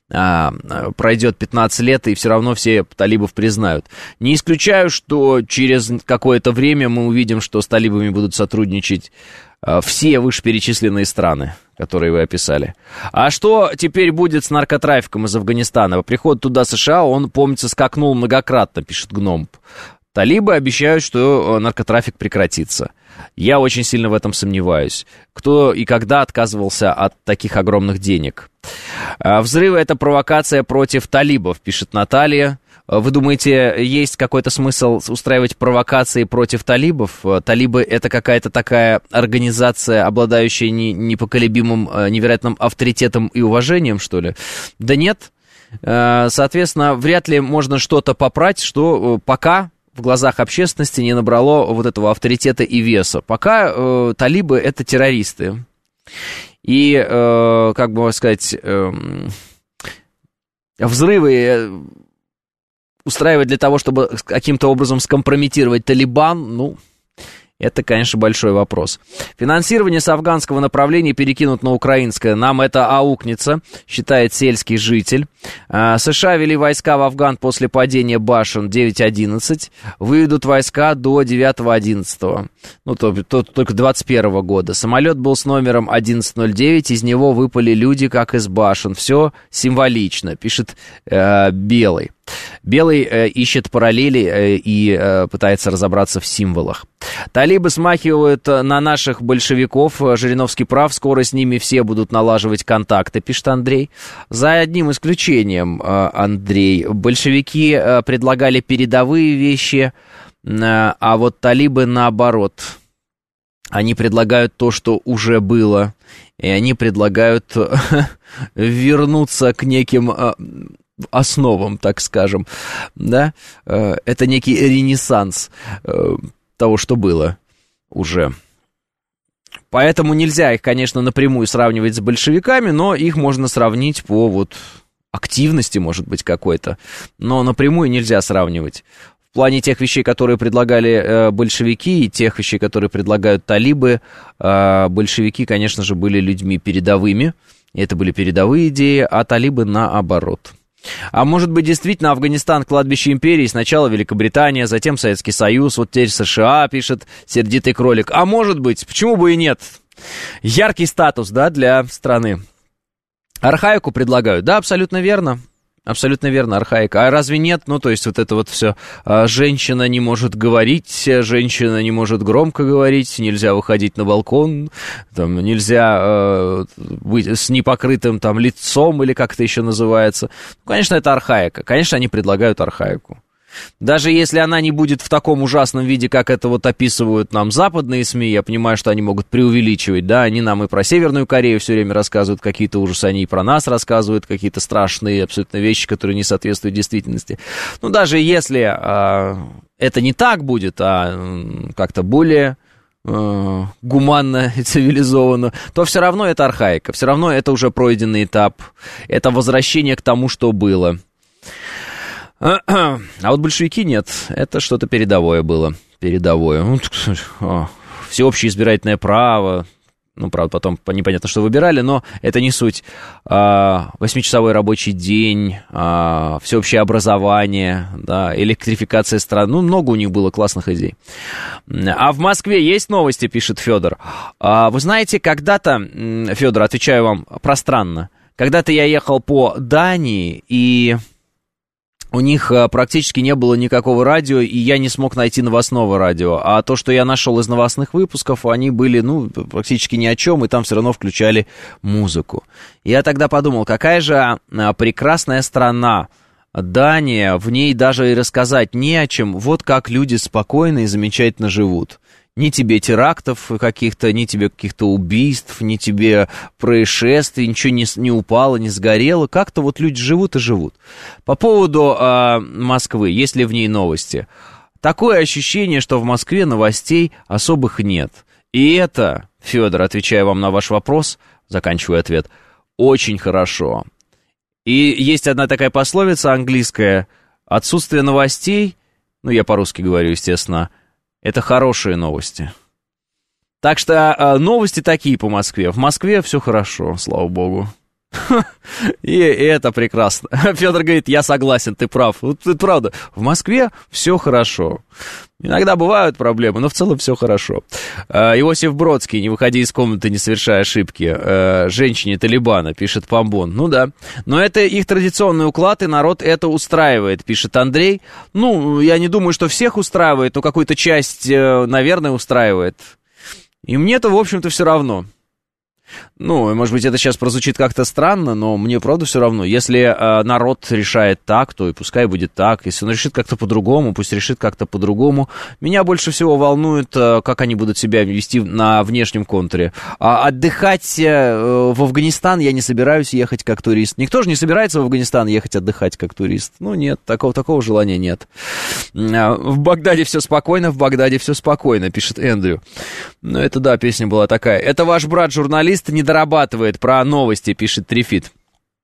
Пройдет 15 лет, и все равно все талибов признают. Не исключаю, что через какое-то время мы увидим, что с талибами будут сотрудничать все вышеперечисленные страны, которые вы описали. А что теперь будет с наркотрафиком из Афганистана? По приходу туда США он, помнится, скакнул многократно, пишет Гном. Талибы обещают, что наркотрафик прекратится. Я очень сильно в этом сомневаюсь. Кто и когда отказывался от таких огромных денег? Взрывы — это провокация против талибов, пишет Наталья. Вы думаете, есть какой-то смысл устраивать провокации против талибов? Талибы — это какая-то такая организация, обладающая непоколебимым, невероятным авторитетом и уважением, что ли? Да нет. Соответственно, вряд ли можно что-то попрать, что пока в глазах общественности не набрало вот этого авторитета и веса. Пока талибы — это террористы. И, как бы сказать, взрывы устраивать для того, чтобы каким-то образом скомпрометировать Талибан, ну, это, конечно, большой вопрос. Финансирование с афганского направления перекинут на украинское. Нам это аукнется, считает сельский житель. США ввели войска в Афган после падения башен 9-11. Выведут войска до 9-11. Ну, только 21 года. Самолет был с номером 1109. Из него выпали люди, как из башен. Все символично, пишет Белый. Белый ищет параллели и пытается разобраться в символах. Талибы смахивают на наших большевиков. Жириновский прав, скоро с ними все будут налаживать контакты, пишет Андрей. За одним исключением, Андрей. Большевики предлагали передовые вещи, а вот талибы наоборот. Они предлагают то, что уже было, и они предлагают вернуться к неким основам, так скажем, да, это некий ренессанс того, что было уже. Поэтому нельзя их, конечно, напрямую сравнивать с большевиками, но их можно сравнить по вот активности, может быть, какой-то, но напрямую нельзя сравнивать. В плане тех вещей, которые предлагали большевики, и тех вещей, которые предлагают талибы, большевики, конечно же, были людьми передовыми, и это были передовые идеи, а талибы наоборот. А может быть, действительно, Афганистан — кладбище империи, сначала Великобритания, затем Советский Союз, вот теперь США, пишет сердитый кролик. А может быть, почему бы и нет? Яркий статус, да, для страны. Архаику предлагают, да, абсолютно верно. Абсолютно верно, архаика. А разве нет? Ну, то есть вот это вот все. Женщина не может говорить, женщина не может громко говорить, нельзя выходить на балкон, там, нельзя быть с непокрытым там лицом или как это еще называется. Ну, конечно, это архаика. Конечно, они предлагают архаику. Даже если она не будет в таком ужасном виде, как это вот описывают нам западные СМИ, я понимаю, что они могут преувеличивать, да, они нам и про Северную Корею все время рассказывают какие-то ужасы, они и про нас рассказывают какие-то страшные абсолютно вещи, которые не соответствуют действительности. Но даже если это не так будет, а как-то более гуманно и цивилизованно, то все равно это архаика, все равно это уже пройденный этап, это возвращение к тому, что было. А вот большевики нет, это что-то передовое было, передовое. Всеобщее избирательное право, ну, правда, потом непонятно, что выбирали, но это не суть. 8-часовой рабочий день, всеобщее образование, да, электрификация страны, ну, много у них было классных идей. А в Москве есть новости, пишет Федор. Вы знаете, когда-то, Федор, отвечаю вам пространно, когда-то я ехал по Дании, и у них практически не было никакого радио, и я не смог найти новостного радио. А то, что я нашел из новостных выпусков, они были, ну, практически ни о чем, и там все равно включали музыку. Я тогда подумал, какая же прекрасная страна Дания, в ней даже и рассказать не о чем. Вот как люди спокойно и замечательно живут. Ни тебе терактов каких-то, ни тебе каких-то убийств, ни тебе происшествий, ничего не упало, не сгорело. Как-то вот люди живут и живут. По поводу Москвы, есть ли в ней новости? Такое ощущение, что в Москве новостей особых нет. И это, Федор, отвечая вам на ваш вопрос, заканчиваю ответ, очень хорошо. И есть одна такая пословица английская: отсутствие новостей, ну я по-русски говорю, естественно, это хорошие новости. Так что новости такие по Москве. В Москве все хорошо, слава богу. И это прекрасно. Федор говорит, я согласен, ты прав. Вот, правда, в Москве все хорошо. Иногда бывают проблемы, но в целом все хорошо. Иосиф Бродский, не выходи из комнаты, не совершая ошибки. Женщине Талибана, пишет Помбон. Ну да, но это их традиционный уклад, и народ это устраивает, пишет Андрей. Ну, я не думаю, что всех устраивает, но какую-то часть, наверное, устраивает. И мне-то, в общем-то, все равно. Ну, может быть, это сейчас прозвучит как-то странно, но мне, правда, все равно. Если народ решает так, то и пускай будет так. Если он решит как-то по-другому, пусть решит как-то по-другому. Меня больше всего волнует, как они будут себя вести на внешнем контуре. Отдыхать в Афганистан я не собираюсь ехать как турист. Никто же не собирается в Афганистан ехать отдыхать как турист. Ну, нет, такого желания нет. В Багдаде все спокойно, пишет Эндрю. Ну, это да, песня была такая. Это ваш брат-журналист не дорабатывает про новости, пишет Трифит.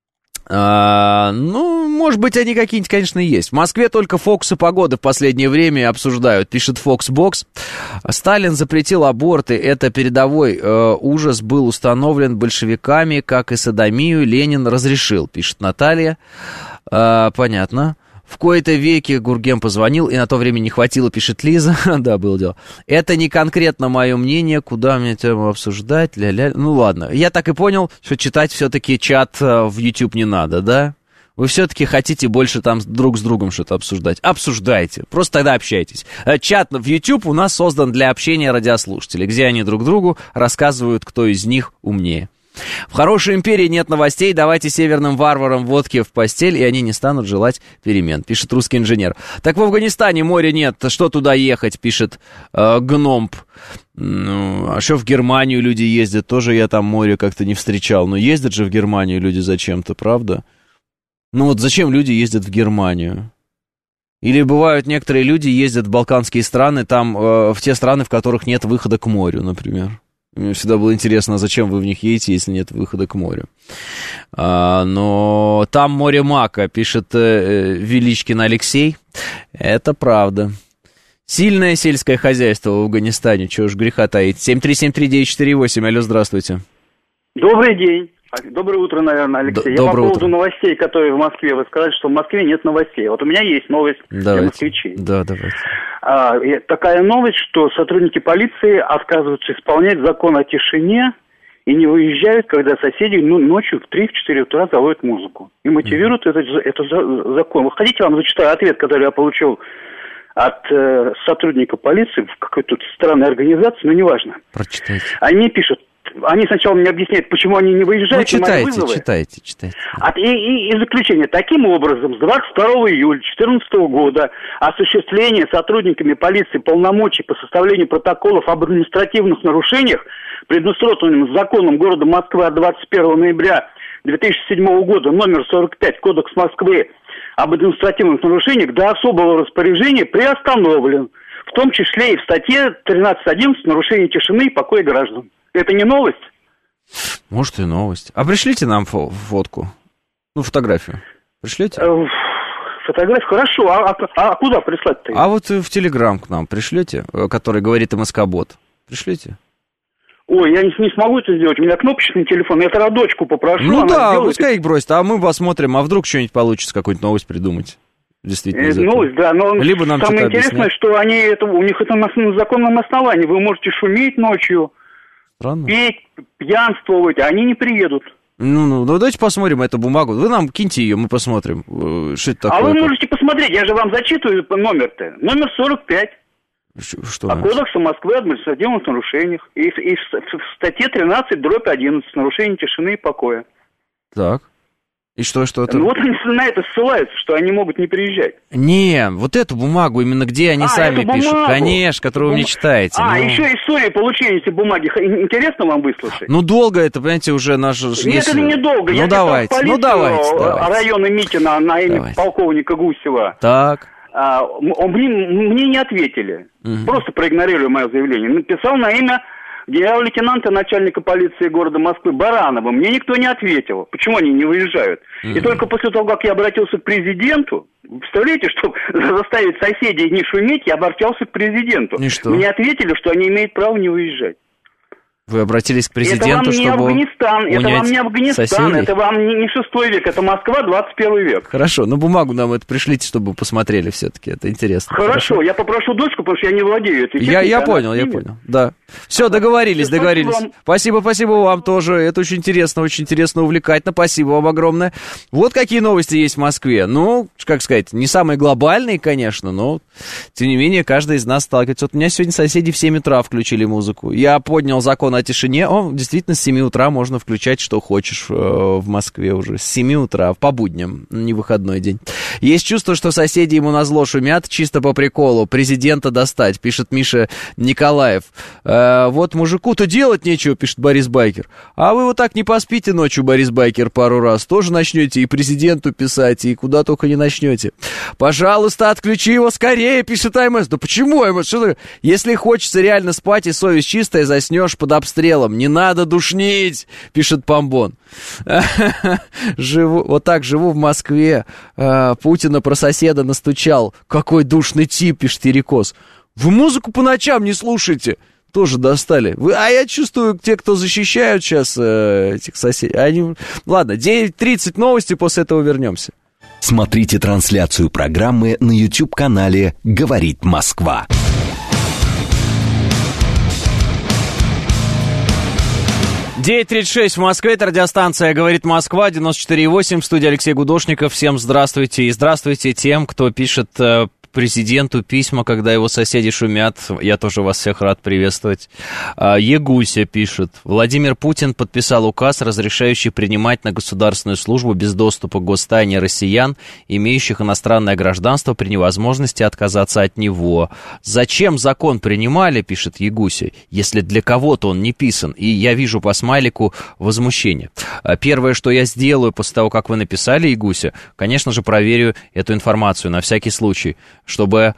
Ну, может быть, они какие-нибудь, конечно, и есть. В Москве только фокусы погоды в последнее время обсуждают, пишет Фоксбокс. Сталин запретил аборты. Это передовой ужас был установлен большевиками, как и содомию Ленин разрешил, пишет Наталья. Понятно. В кои-то веки Гургем позвонил, и на то время не хватило, пишет Лиза. Да, было дело. Это не конкретно мое мнение, куда мне тему обсуждать, ля-ля. Ну ладно, я так и понял, что читать все-таки чат в YouTube не надо, да? Вы все-таки хотите больше там друг с другом что-то обсуждать. Обсуждайте, просто тогда общайтесь. Чат в YouTube у нас создан для общения радиослушателей, где они друг другу рассказывают, кто из них умнее. В хорошей империи нет новостей, давайте северным варварам водки в постель, и они не станут желать перемен, пишет русский инженер. Так в Афганистане моря нет, что туда ехать, пишет Гномп. Ну, а что в Германию люди ездят, тоже я там море как-то не встречал, но ездят же в Германию люди зачем-то, правда? Ну вот зачем люди ездят в Германию? Или бывают некоторые люди ездят в балканские страны, там в те страны, в которых нет выхода к морю, например. Мне всегда было интересно, зачем вы в них едете, если нет выхода к морю. Но там море мака, пишет Величкин Алексей. Это правда. Сильное сельское хозяйство в Афганистане, чего уж греха таить. 7373948, алло, здравствуйте. Добрый день. Доброе утро, наверное, Алексей. Я по поводу новостей, которые в Москве. Вы сказали, что в Москве нет новостей. Вот у меня есть новость для москвичей. Да, давайте. Такая новость, что сотрудники полиции отказываются исполнять закон о тишине и не выезжают, когда соседи ночью в 3-4 утра заводят музыку. И мотивируют это закон. Вы хотите, я вам зачитаю ответ, который я получил от сотрудника полиции в какой-то странной организации, но неважно. Прочитайте. Они пишут. Они сначала мне объясняют, почему они не выезжают. Читайте. И заключение. Таким образом, с 22 июля 2014 года осуществление сотрудниками полиции полномочий по составлению протоколов об административных нарушениях, предусмотренным законом города Москвы от 21 ноября 2007 года, номер 45, Кодекс Москвы об административных нарушениях, до особого распоряжения приостановлен, в том числе и в статье 13.11 «Нарушение тишины и покоя граждан». Это не новость? Может, и новость. А пришлите нам фотку. Фотографию. Пришлете? Фотографию? Хорошо. А куда прислать-то? А вот в Телеграм к нам пришлете, который говорит МСК-бот. Пришлите? Ой, я не смогу это сделать. У меня кнопочный телефон. Я тогда дочку попрошу. Пускай их бросит. А мы посмотрим, а вдруг что-нибудь получится, какую-нибудь новость придумать. Действительно. Новость, да. Но либо нам самое интересное, что у них это на законном основании. Вы можете шуметь ночью. Странно. Петь, пьянствовать, они не приедут. Давайте посмотрим эту бумагу. Вы нам киньте ее, мы посмотрим, что это такое. А вы можете посмотреть, я же вам зачитываю номер-то. Номер 45. Что? Кодекса Москвы о административных нарушениях. И в статье 13/11 нарушение тишины и покоя. Так. И что это? Вот они на это ссылаются, что они могут не приезжать. Не, вот эту бумагу, именно где они сами пишут. Конечно, которую вы мне читаете. Еще история получения этой бумаги. Интересно вам выслушать? Долго это, понимаете, уже наш... Нет, это недолго. Я давайте. Района Митина на имя полковника Гусева. Так. Мне не ответили. Просто проигнорировали мое заявление. Написал на имя генерал-лейтенанта, начальника полиции города Москвы Баранова. Мне никто не ответил. Почему они не выезжают? И только после того, как я обратился к президенту, представляете, чтобы заставить соседей не шуметь, я обращался к президенту. Мне ответили, что они имеют право не выезжать. Вы обратились к президенту, чтобы это вам не Афганистан, соседей? Это вам не 6 век, это Москва, 21 век. Хорошо, бумагу нам это пришлите, чтобы посмотрели все-таки, это интересно. Хорошо, я попрошу дочку, потому что я не владею этой техникой. Я понял, да. Все, договорились. Спасибо вам тоже, это очень интересно, увлекательно, спасибо вам огромное. Вот какие новости есть в Москве. Как сказать, не самые глобальные, конечно, но, тем не менее, каждый из нас сталкивается. Вот у меня сегодня соседи в 7 утра включили музыку. Я поднял закон о тишине. Действительно, с 7 утра можно включать, что хочешь в Москве уже. С 7 утра, по будням, не выходной день. Есть чувство, что соседи ему назло шумят, чисто по приколу. Президента достать, пишет Миша Николаев. Вот мужику-то делать нечего, пишет Борис Байкер. А вы вот так не поспите ночью, Борис Байкер, пару раз. Тоже начнете и президенту писать, и куда только не начнете. Пожалуйста, отключи его скорее, пишет АМС. Да почему АМС? Если хочется реально спать и совесть чистая, заснешь под обстрелом. Не надо душнить, пишет Помбон. Вот так живу в Москве. Путина про соседа настучал. Какой душный тип, пишет Ерикос. Вы музыку по ночам не слушаете. Тоже достали. А я чувствую, те, кто защищают сейчас этих соседей. Ладно, 9:30 новости, после этого вернемся. Смотрите трансляцию программы на YouTube-канале «Говорит Москва». 9:36 в Москве, это радиостанция «Говорит Москва», 94,8, в студии Алексей Гудошников. Всем здравствуйте и здравствуйте тем, кто пишет президенту письма, когда его соседи шумят. Я тоже вас всех рад приветствовать. Егуся пишет. Владимир Путин подписал указ, разрешающий принимать на государственную службу без доступа к гостайне россиян, имеющих иностранное гражданство, при невозможности отказаться от него. Зачем закон принимали, пишет Егуся, если для кого-то он не писан? И я вижу по смайлику возмущение. Первое, что я сделаю после того, как вы написали, Егуся, конечно же, проверю эту информацию на всякий случай, чтобы,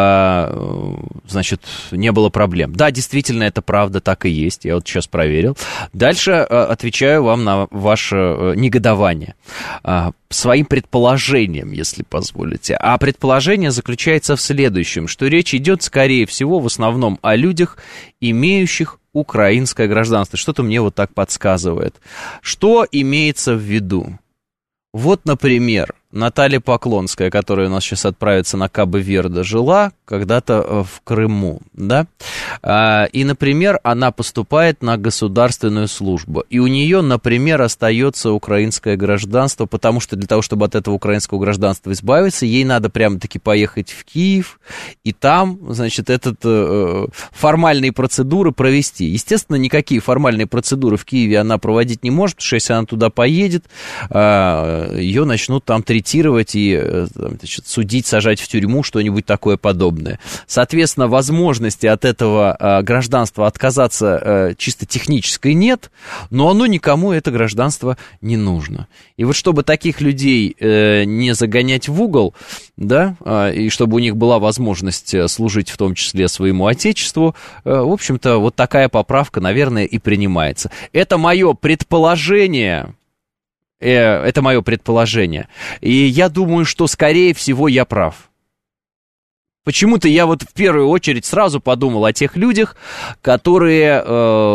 значит, не было проблем. Да, действительно, это правда, так и есть. Я вот сейчас проверил. Дальше отвечаю вам на ваше негодование. Своим предположением, если позволите. А предположение заключается в следующем, что речь идет, скорее всего, в основном о людях, имеющих украинское гражданство. Что-то мне вот так подсказывает. Что имеется в виду? Вот, например, Наталья Поклонская, которая у нас сейчас отправится на Кабо-Верде, жила когда-то в Крыму, да, и, например, она поступает на государственную службу, и у нее, например, остается украинское гражданство, потому что для того, чтобы от этого украинского гражданства избавиться, ей надо прямо-таки поехать в Киев, и там, значит, формальные процедуры провести. Естественно, никакие формальные процедуры в Киеве она проводить не может, потому что если она туда поедет, ее начнут там третировать и, значит, судить, сажать в тюрьму, что-нибудь такое подобное. Соответственно, возможности от этого гражданства отказаться чисто технической нет, но оно никому, это гражданство, не нужно. И вот чтобы таких людей не загонять в угол, да, и чтобы у них была возможность служить в том числе своему отечеству, в общем-то, вот такая поправка, наверное, и принимается. Это мое предположение. Это мое предположение. И я думаю, что, скорее всего, я прав. Почему-то я вот в первую очередь сразу подумал о тех людях, которые,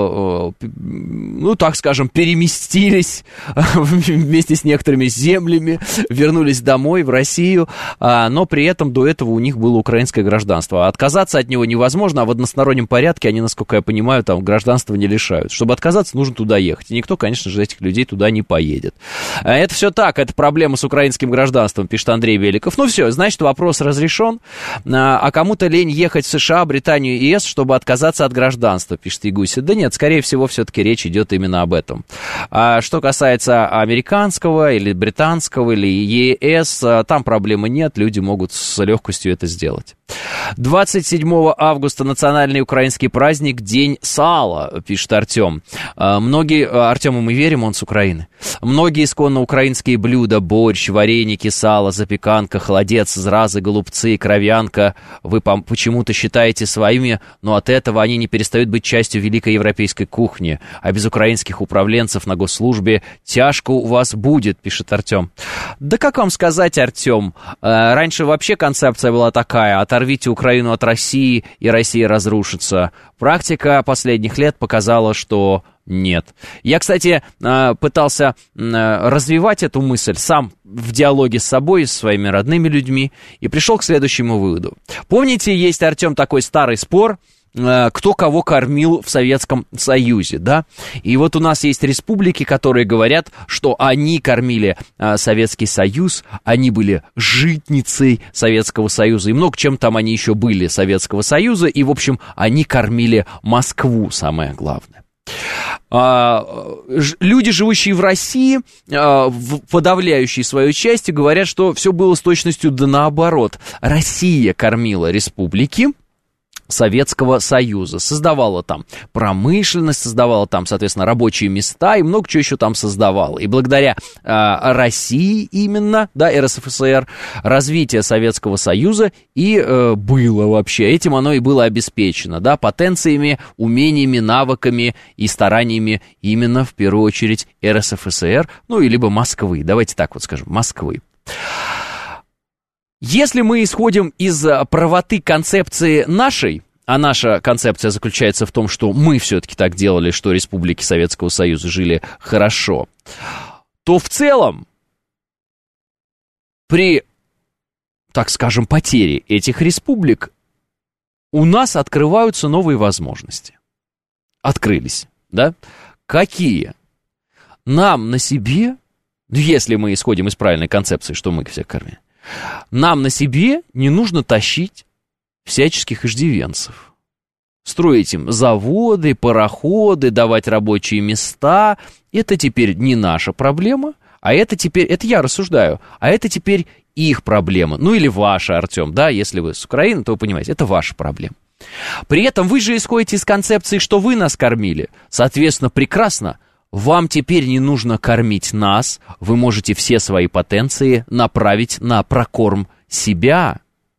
ну, так скажем, переместились вместе с некоторыми землями, вернулись домой, в Россию, но при этом до этого у них было украинское гражданство. Отказаться от него невозможно, а в одностороннем порядке они, насколько я понимаю, там гражданства не лишают. Чтобы отказаться, нужно туда ехать. И никто, конечно же, этих людей туда не поедет. Это все так, это проблема с украинским гражданством, пишет Андрей Великов. Ну все, значит, вопрос разрешен. А кому-то лень ехать в США, Британию и ЕС, чтобы отказаться от гражданства, пишет Ягуся. Да нет, скорее всего, все-таки речь идет именно об этом. А что касается американского или британского или ЕС, там проблемы нет, люди могут с легкостью это сделать. 27 августа национальный украинский праздник День сала, пишет Артем. Артему мы верим, он с Украины. Многие исконно украинские блюда, борщ, вареники, сало, запеканка, холодец, зразы, голубцы, кровянка вы почему-то считаете своими, но от этого они не перестают быть частью великой европейской кухни. А без украинских управленцев на госслужбе тяжко у вас будет, пишет Артем. Да как вам сказать, Артем? Раньше вообще концепция была такая: оторвите Украину от России, и Россия разрушится. Практика последних лет показала, что нет. Я, кстати, пытался развивать эту мысль сам в диалоге с собой, с своими родными людьми, и пришел к следующему выводу. Помните, есть, Артем, такой старый спор, кто кого кормил в Советском Союзе, да? И вот у нас есть республики, которые говорят, что они кормили Советский Союз, они были житницей Советского Союза, и много чем там они еще были Советского Союза, и, в общем, они кормили Москву, самое главное. Люди, живущие в России, в подавляющей своей части, говорят, что все было с точностью да наоборот. Россия кормила республики Советского Союза, создавала там промышленность, создавала там, соответственно, рабочие места и много чего еще там создавала. И благодаря России именно, да, РСФСР, развитие Советского Союза и было вообще. Этим оно и было обеспечено, да, потенциями, умениями, навыками и стараниями именно, в первую очередь, РСФСР, ну, и либо Москвы, давайте так вот скажем, Москвы. Если мы исходим из правоты концепции нашей, а наша концепция заключается в том, что мы все-таки так делали, что республики Советского Союза жили хорошо, то в целом при, так скажем, потере этих республик у нас открываются новые возможности. Открылись, да? Какие? Нам на себе, если мы исходим из правильной концепции, что мы всех кормим, нам на себе не нужно тащить всяческих иждивенцев. Строить им заводы, пароходы, давать рабочие места. Это теперь не наша проблема, а это теперь, это я рассуждаю, а это теперь их проблема. Ну или ваша, Артем, да, если вы с Украины, то вы понимаете, это ваша проблема. При этом вы же исходите из концепции, что вы нас кормили. Соответственно, прекрасно. Вам теперь не нужно кормить нас, вы можете все свои потенции направить на прокорм себя,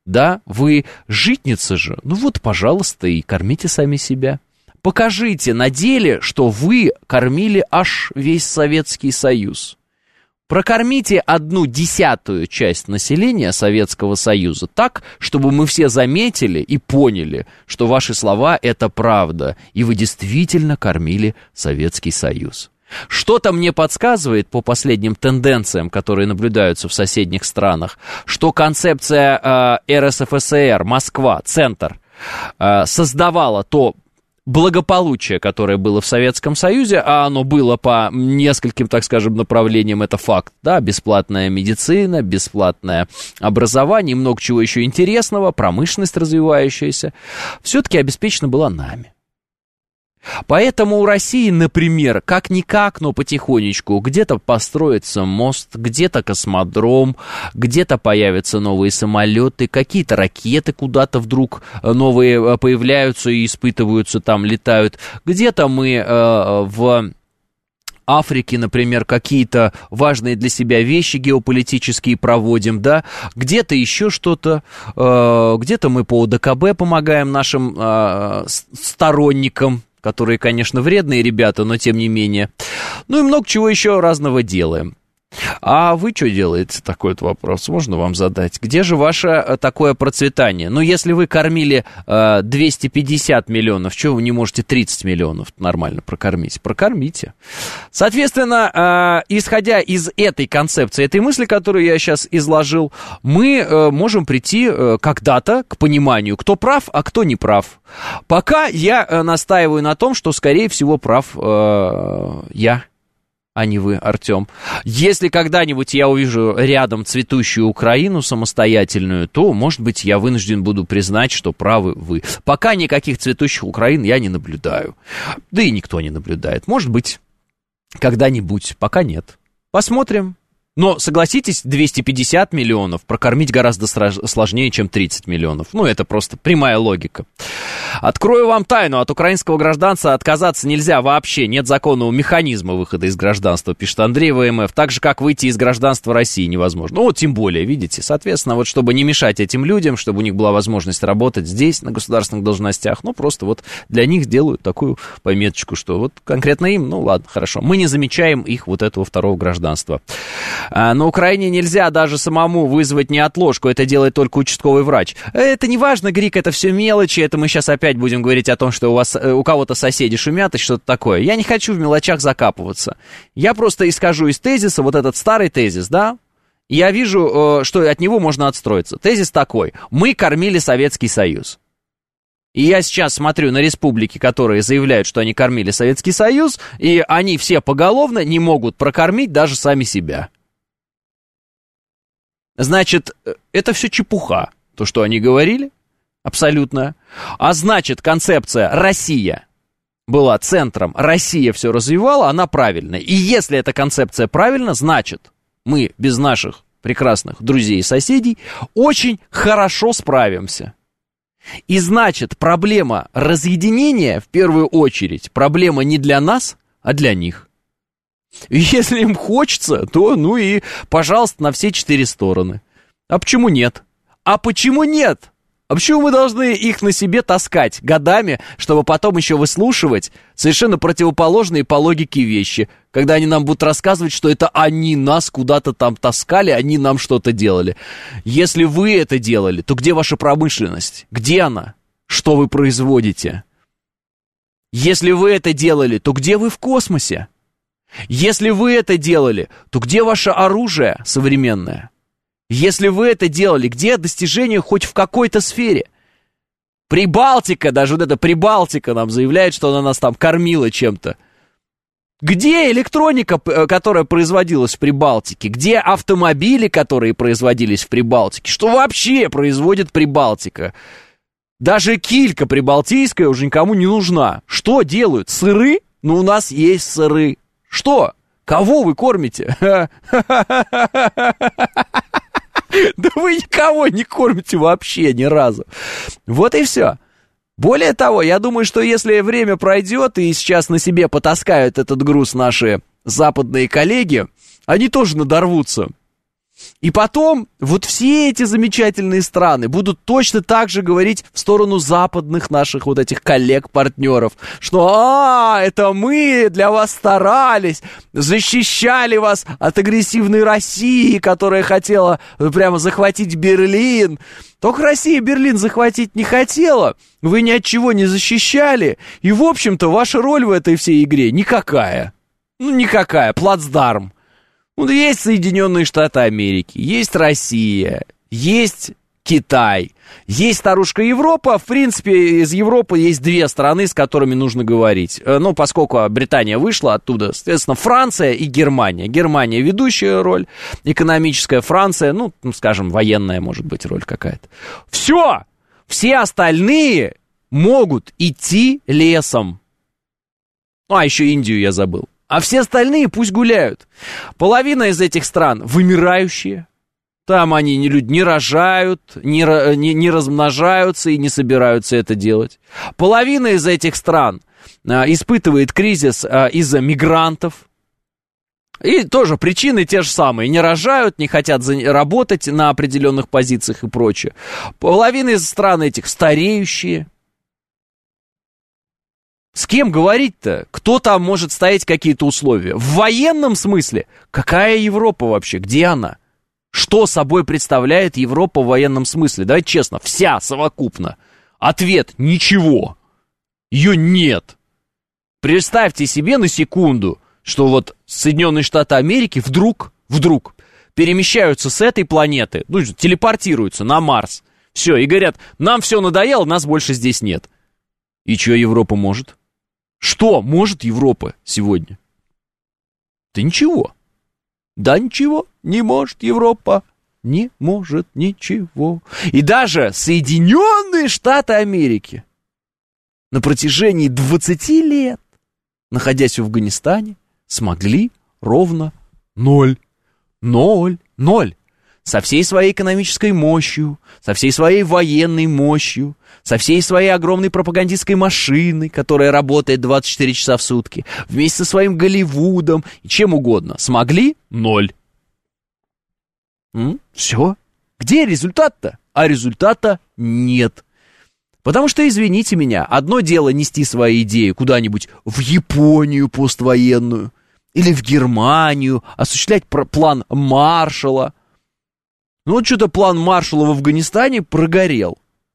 Да, вы житница же, ну вот, пожалуйста, и кормите сами себя. Покажите на деле, что вы кормили аж весь Советский Союз. Прокормите 1/10 часть населения Советского Союза так, чтобы мы все заметили и поняли, что ваши слова — это правда, и вы действительно кормили Советский Союз. Что-то мне подсказывает по последним тенденциям, которые наблюдаются в соседних странах, что концепция РСФСР, Москва, центр, создавала то благополучие, которое было в Советском Союзе, а оно было по нескольким, так скажем, направлениям, это факт, да, бесплатная медицина, бесплатное образование, много чего еще интересного, промышленность развивающаяся, все-таки обеспечена была нами. Поэтому у России, например, как-никак, но потихонечку, где-то построится мост, где-то космодром, где-то появятся новые самолеты, какие-то ракеты куда-то вдруг новые появляются и испытываются, там летают. Где-то мы в Африке, например, какие-то важные для себя вещи геополитические проводим, да, где-то еще что-то, где-то мы по ОДКБ помогаем нашим сторонникам, которые, конечно, вредные ребята, но тем не менее. Ну и много чего еще разного делаем. А вы что делаете? Такой вот вопрос можно вам задать. Где же ваше такое процветание? Ну, если вы кормили 250 миллионов, чего вы не можете 30 миллионов нормально прокормить? Прокормите. Соответственно, исходя из этой концепции, этой мысли, которую я сейчас изложил, мы можем прийти когда-то к пониманию, кто прав, а кто не прав. Пока я настаиваю на том, что, скорее всего, прав я, а не вы, Артем. Если когда-нибудь я увижу рядом цветущую Украину самостоятельную, то, может быть, я вынужден буду признать, что правы вы. Пока никаких цветущих Украин я не наблюдаю. Да и никто не наблюдает. Может быть, когда-нибудь. Пока нет. Посмотрим. Но, согласитесь, 250 миллионов прокормить гораздо сложнее, чем 30 миллионов. Ну, это просто прямая логика. Открою вам тайну. От украинского гражданства отказаться нельзя вообще. Нет законного механизма выхода из гражданства, пишет Андрей ВМФ. Так же, как выйти из гражданства России невозможно. Ну, вот тем более, видите. Соответственно, вот чтобы не мешать этим людям, чтобы у них была возможность работать здесь, на государственных должностях, ну, просто вот для них делают такую пометочку, что вот конкретно им, ну, ладно, хорошо. Мы не замечаем их вот этого второго гражданства. На Украине нельзя даже самому вызвать неотложку, это делает только участковый врач. Это не важно, Грик, это все мелочи, это мы сейчас опять будем говорить о том, что у кого-то соседи шумят и что-то такое. Я не хочу в мелочах закапываться. Я просто исхожу из тезиса, вот этот старый тезис, да, я вижу, что от него можно отстроиться. Тезис такой: мы кормили Советский Союз. И я сейчас смотрю на республики, которые заявляют, что они кормили Советский Союз, и они все поголовно не могут прокормить даже сами себя. Значит, это все чепуха, то, что они говорили, абсолютно. А значит, концепция «Россия» была центром, Россия все развивала, она правильная. И если эта концепция правильна, значит, мы без наших прекрасных друзей и соседей очень хорошо справимся. И значит, проблема разъединения, в первую очередь, проблема не для нас, а для них. Если им хочется, то, ну и, пожалуйста, на все 4 стороны. А почему нет? А почему нет? А почему мы должны их на себе таскать годами, чтобы потом еще выслушивать совершенно противоположные по логике вещи, когда они нам будут рассказывать, что это они нас куда-то там таскали, они нам что-то делали. Если вы это делали, то где ваша промышленность? Где она? Что вы производите? Если вы это делали, то где вы в космосе? Если вы это делали, то где ваше оружие современное? Если вы это делали, где достижения хоть в какой-то сфере? Прибалтика, даже вот эта Прибалтика нам заявляет, что она нас там кормила чем-то. Где электроника, которая производилась в Прибалтике? Где автомобили, которые производились в Прибалтике? Что вообще производит Прибалтика? Даже килька прибалтийская уже никому не нужна. Что делают? Сыры? Ну, у нас есть сыры. Что? Кого вы кормите? Да вы никого не кормите вообще ни разу. Вот и все. Более того, я думаю, что если время пройдет и сейчас на себе потаскают этот груз наши западные коллеги, они тоже надорвутся. И потом вот все эти замечательные страны будут точно так же говорить в сторону западных наших вот этих коллег-партнеров, что это мы для вас старались, защищали вас от агрессивной России, которая хотела прямо захватить Берлин. Только Россия Берлин захватить не хотела, вы ни от чего не защищали, и, в общем-то, ваша роль в этой всей игре никакая. Ну, никакая, плацдарм. Ну, есть Соединенные Штаты Америки, есть Россия, есть Китай, есть старушка Европа. В принципе, из Европы есть две страны, с которыми нужно говорить. Ну, поскольку Британия вышла оттуда, соответственно, Франция и Германия. Германия ведущая роль, экономическая, Франция, ну, скажем, военная, может быть, роль какая-то. Все остальные могут идти лесом. Еще Индию я забыл. А все остальные пусть гуляют. Половина из этих стран вымирающие. Там они не рожают, не размножаются и не собираются это делать. Половина из этих стран испытывает кризис из-за мигрантов. И тоже причины те же самые. Не рожают, не хотят работать на определенных позициях и прочее. Половина из стран этих стареющие. С кем говорить-то? Кто там может ставить какие-то условия? В военном смысле? Какая Европа вообще? Где она? Что собой представляет Европа в военном смысле? Давайте честно, вся совокупно. Ответ – ничего. Ее нет. Представьте себе на секунду, что вот Соединенные Штаты Америки вдруг перемещаются с этой планеты, телепортируются на Марс. Все, и говорят, нам все надоело, нас больше здесь нет. И что Европа может? Что может Европа сегодня? Да ничего. Да ничего не может Европа. Не может ничего. И даже Соединенные Штаты Америки на протяжении 20 лет, находясь в Афганистане, смогли ровно 0. Со всей своей экономической мощью, со всей своей военной мощью, со всей своей огромной пропагандистской машиной, которая работает 24 часа в сутки, вместе со своим Голливудом и чем угодно. Смогли 0. Все. Где результат-то? А результата нет. Потому что, извините меня, одно дело нести свои идеи куда-нибудь в Японию поствоенную или в Германию, осуществлять план Маршалла. Ну вот что-то план Маршалла в Афганистане прогорел.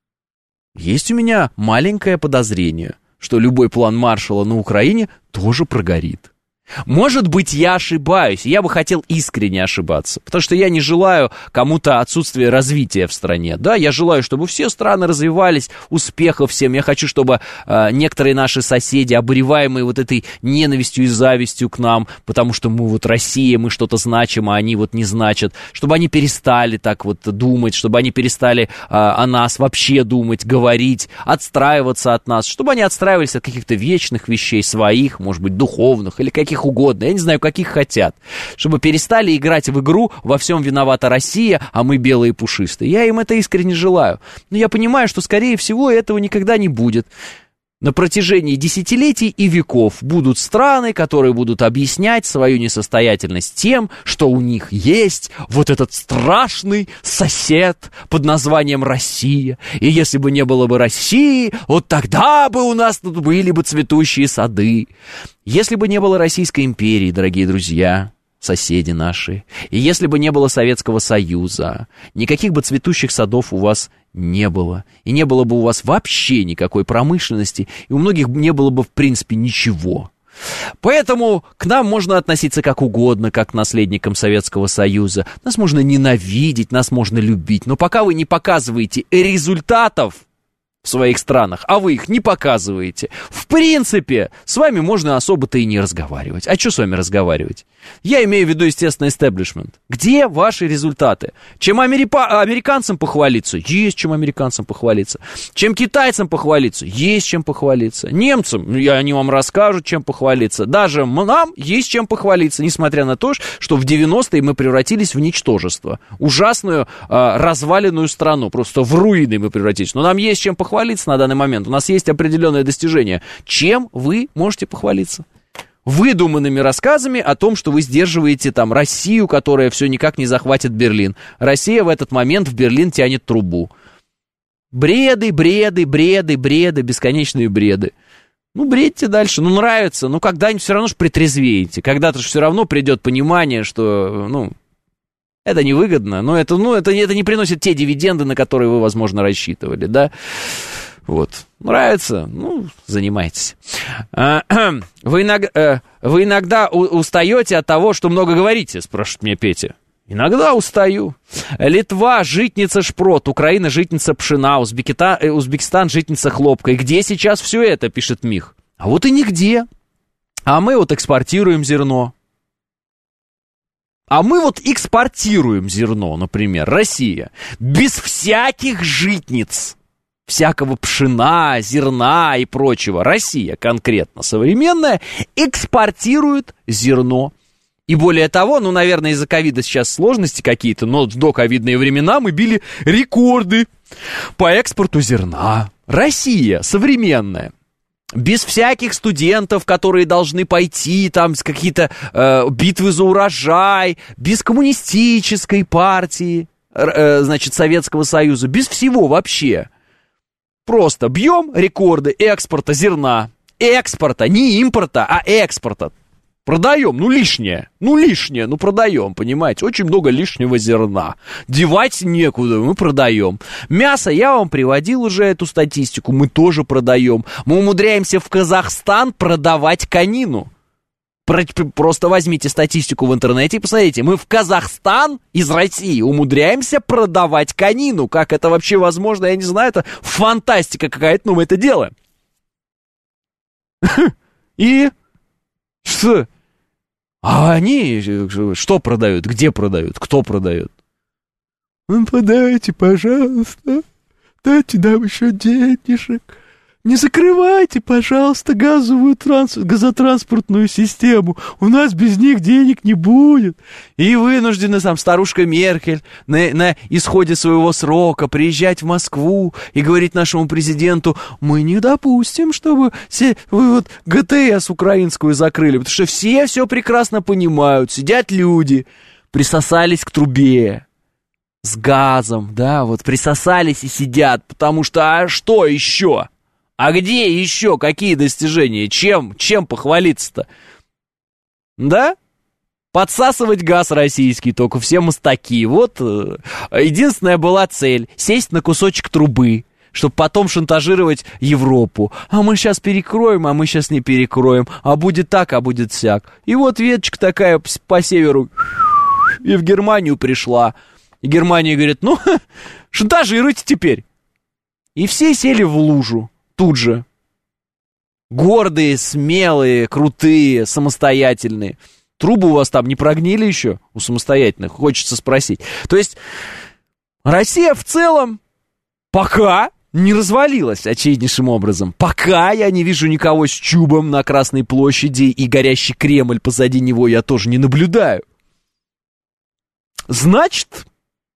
Есть у меня маленькое подозрение, что любой план Маршалла на Украине тоже прогорит. Может быть, я ошибаюсь, я бы хотел искренне ошибаться, потому что я не желаю кому-то отсутствия развития в стране, да, я желаю, чтобы все страны развивались, успехов всем, я хочу, чтобы некоторые наши соседи, обуреваемые вот этой ненавистью и завистью к нам, потому что мы вот Россия, мы что-то значим, а они вот не значат, чтобы они перестали так вот думать, чтобы они перестали о нас вообще думать, говорить, отстраиваться от нас, чтобы они отстраивались от каких-то вечных вещей своих, может быть, духовных или каких угодно, я не знаю, каких хотят, чтобы перестали играть в игру «во всем виновата Россия, а мы белые пушистые». Я им это искренне желаю, но я понимаю, что, скорее всего, этого никогда не будет. На протяжении десятилетий и веков будут страны, которые будут объяснять свою несостоятельность тем, что у них есть вот этот страшный сосед под названием Россия. И если бы не было бы России, вот тогда бы у нас тут были бы цветущие сады. Если бы не было Российской империи, дорогие друзья, соседи наши, и если бы не было Советского Союза, никаких бы цветущих садов у вас не было. И не было бы у вас вообще никакой промышленности, и у многих не было бы в принципе ничего. Поэтому к нам можно относиться как угодно, как к наследникам Советского Союза. Нас можно ненавидеть, нас можно любить, но пока вы не показываете результатов в своих странах, а вы их не показываете, в принципе, с вами можно особо-то и не разговаривать. А что с вами разговаривать? Я имею в виду, естественно, истеблишмент. Где ваши результаты? Чем американцам похвалиться? Есть чем американцам похвалиться. Чем китайцам похвалиться? Есть чем похвалиться. Немцам, они вам расскажут, чем похвалиться. Даже нам есть чем похвалиться, несмотря на то, что в 90-е мы превратились в ничтожество. Ужасную разваленную страну. Просто в руины мы превратились. Но нам есть чем похвалиться на данный момент. У нас есть определенные достижения. Чем вы можете похвалиться? выдуманными рассказами о том, что вы сдерживаете там Россию, которая все никак не захватит Берлин. Россия в этот момент в Берлин тянет трубу. Бреды, бесконечные бреды. Ну, бредьте дальше, ну, нравится, ну, когда-нибудь все равно же притрезвеете. Когда-то же все равно придет понимание, что, ну, это невыгодно, но это не приносит те дивиденды, на которые вы, возможно, рассчитывали, да. Вот. Нравится? Ну, занимайтесь. Вы иногда устаете от того, что много говорите, спрашивает меня Петя. Иногда устаю. Литва, житница шпрот, Украина, житница пшена, Узбекистан, житница хлопка. И где сейчас все это, пишет Мих? А вот и нигде. А мы вот экспортируем зерно. Например, Россия. Без всяких житниц. Всякого пшена, зерна и прочего. Россия конкретно современная экспортирует зерно. И более того, ну, наверное, из-за ковида сейчас сложности какие-то, но в доковидные времена мы били рекорды по экспорту зерна. Россия современная. Без всяких студентов, которые должны пойти, там, с какие-то битвы за урожай, без коммунистической партии, значит, Советского Союза, без всего вообще. Просто бьем рекорды экспорта зерна. Экспорта, не импорта, а экспорта. Продаем, лишнее, продаем, понимаете, очень много лишнего зерна, девать некуда, мы продаем. Мясо, я вам приводил уже эту статистику, мы тоже продаем. Мы умудряемся в Казахстан продавать конину. Просто возьмите статистику в интернете и посмотрите, мы в Казахстан из России умудряемся продавать конину. Как это вообще возможно, я не знаю, это фантастика какая-то, но мы это делаем. И что? А они что продают? Где продают? Кто продает? Ну, подайте, пожалуйста. Дайте нам еще денежек. Не закрывайте, пожалуйста, газотранспортную систему. У нас без них денег не будет. И вынуждены сам старушка Меркель на исходе своего срока приезжать в Москву и говорить нашему президенту: мы не допустим, чтобы вы вот ГТС украинскую закрыли, потому что все прекрасно понимают. Сидят люди, присосались к трубе с газом, да, вот присосались и сидят, потому что, а что еще? А где еще какие достижения? Чем похвалиться-то? Да? Подсасывать газ российский, только все мастаки. Вот единственная была цель — сесть на кусочек трубы, чтобы потом шантажировать Европу. А мы сейчас перекроем, а мы сейчас не перекроем. А будет так, а будет сяк. И вот веточка такая по северу и в Германию пришла. И Германия говорит: ну, шантажируйте теперь. И все сели в лужу. Тут же. Гордые, смелые, крутые, самостоятельные. Трубы у вас там не прогнили еще у самостоятельных? Хочется спросить. То есть Россия в целом пока не развалилась очевиднейшим образом. Пока я не вижу никого с чубом на Красной площади, и горящий Кремль позади него я тоже не наблюдаю. Значит,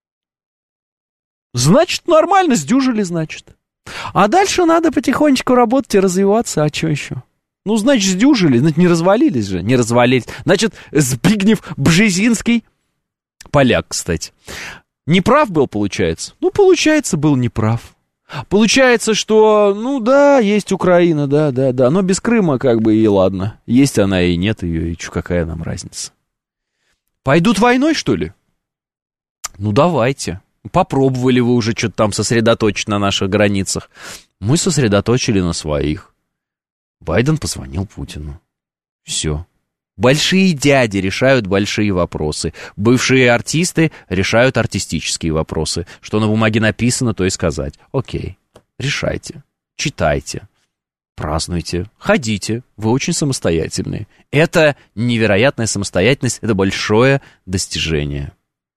нормально сдюжили, значит. А дальше надо потихонечку работать и развиваться, а что еще? Ну, значит, сдюжили, значит, не развалились же, не развалились. Значит, Збигнев Бжезинский, поляк, кстати, неправ был, получается? Ну, получается, был неправ. Получается, что, ну, да, есть Украина, да, но без Крыма как бы и ладно. Есть она и нет ее, и чё, какая нам разница? Пойдут войной, что ли? Ну, давайте. Попробовали вы уже что-то там сосредоточить на наших границах. Мы сосредоточили на своих. Байден позвонил Путину. Все. Большие дяди решают большие вопросы. Бывшие артисты решают артистические вопросы. Что на бумаге написано, то и сказать. Окей, решайте, читайте, празднуйте, ходите. Вы очень самостоятельные. Это невероятная самостоятельность, это большое достижение.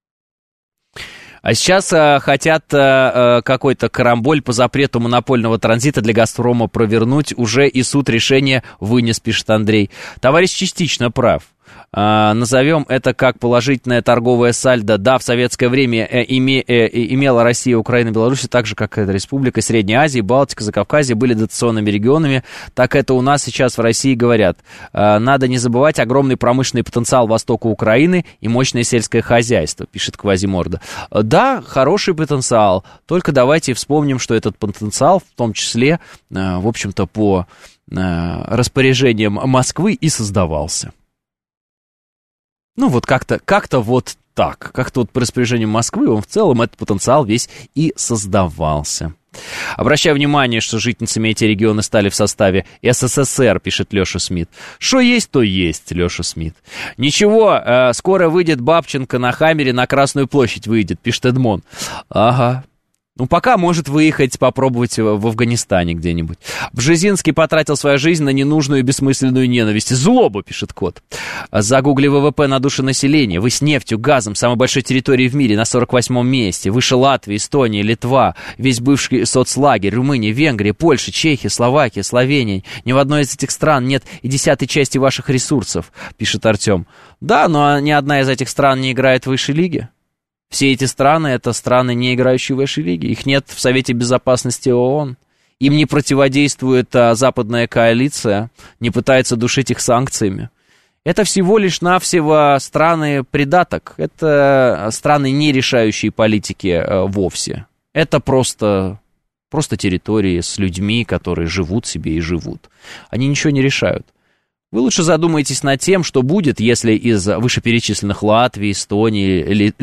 А сейчас хотят какой-то карамболь по запрету монопольного транзита для «Газпрома» провернуть. Уже и суд решение вынес, пишет Андрей. Товарищ частично прав. Назовем это как положительное торговое сальдо. Да, в советское время имела Россия, Украина, Беларусь, так же, как эта республика Средней Азии, Балтика, Закавказье, были дотационными регионами. Так это у нас сейчас в России говорят. Надо не забывать огромный промышленный потенциал востока Украины и мощное сельское хозяйство, пишет Квазиморда. Да, хороший потенциал, только давайте вспомним, что этот потенциал, в том числе, в общем-то, по распоряжениям Москвы и создавался. Ну, вот как-то вот так. Как-то вот по распоряжению Москвы он в целом, этот потенциал весь и создавался. Обращаю внимание, что жительницами эти регионы стали в составе СССР, пишет Леша Смит. Что есть, то есть, Леша Смит. Ничего, скоро выйдет Бабченко на Хаммере на Красную площадь выйдет, пишет Эдмон. Ага. Ну, пока может выехать, попробовать в Афганистане где-нибудь. Бжезинский потратил свою жизнь на ненужную и бессмысленную ненависть. Злобу, пишет Кот. Загугли ВВП на душу населения. Вы с нефтью, газом, самой большой территорией в мире, на 48-м месте. Выше Латвии, Эстонии, Литва, весь бывший соцлагерь, Румыния, Венгрия, Польша, Чехия, Словакия, Словения. Ни в одной из этих стран нет и 10-й части ваших ресурсов, пишет Артем. Да, но ни одна из этих стран не играет в высшей лиге. Все эти страны — это страны, не играющие в высшей лиге. Их нет в Совете Безопасности ООН. Им не противодействует западная коалиция, не пытается душить их санкциями. Это всего лишь навсего страны-придаток. Это страны, не решающие политики вовсе. Это просто территории с людьми, которые живут себе и живут. Они ничего не решают. Вы лучше задумайтесь над тем, что будет, если из вышеперечисленных Латвии, Эстонии,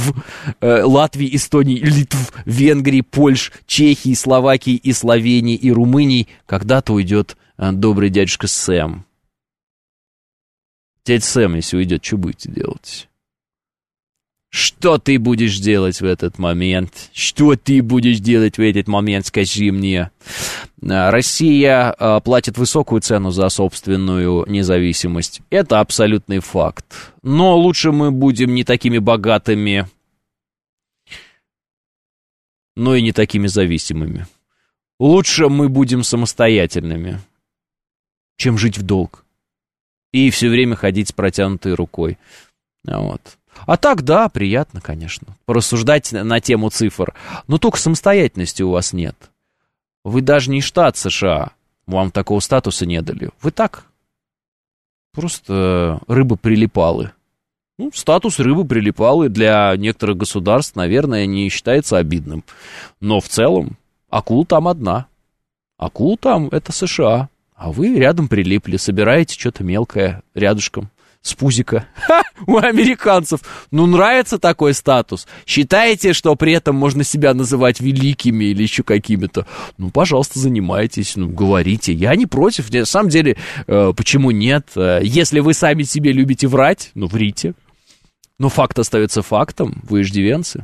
Литв, Венгрии, Польши, Чехии, Словакии и Словении и Румынии когда-то уйдет добрый дядюшка Сэм. Дядя Сэм, если уйдет, что будете делать? Что ты будешь делать в этот момент? Что ты будешь делать в этот момент, скажи мне? Россия платит высокую цену за собственную независимость. Это абсолютный факт. Но лучше мы будем не такими богатыми, но и не такими зависимыми. Лучше мы будем самостоятельными, чем жить в долг и все время ходить с протянутой рукой. Вот. А так, да, приятно, конечно, порассуждать на тему цифр. Но только самостоятельности у вас нет. Вы даже не штат США. Вам такого статуса не дали. Вы так, просто рыбы-прилипалы. Ну, статус рыбы-прилипалы для некоторых государств, наверное, не считается обидным. Но в целом акула там одна. Акула там — это США. А вы рядом прилипли, собираете что-то мелкое рядышком. С пузика. Ха! У американцев. Ну, нравится такой статус. Считаете, что при этом можно себя называть великими или еще какими-то? Ну, пожалуйста, занимайтесь, ну, говорите. Я не против. На самом деле, почему нет? Если вы сами себе любите врать, ну, врите. Но факт остается фактом. Вы иждивенцы.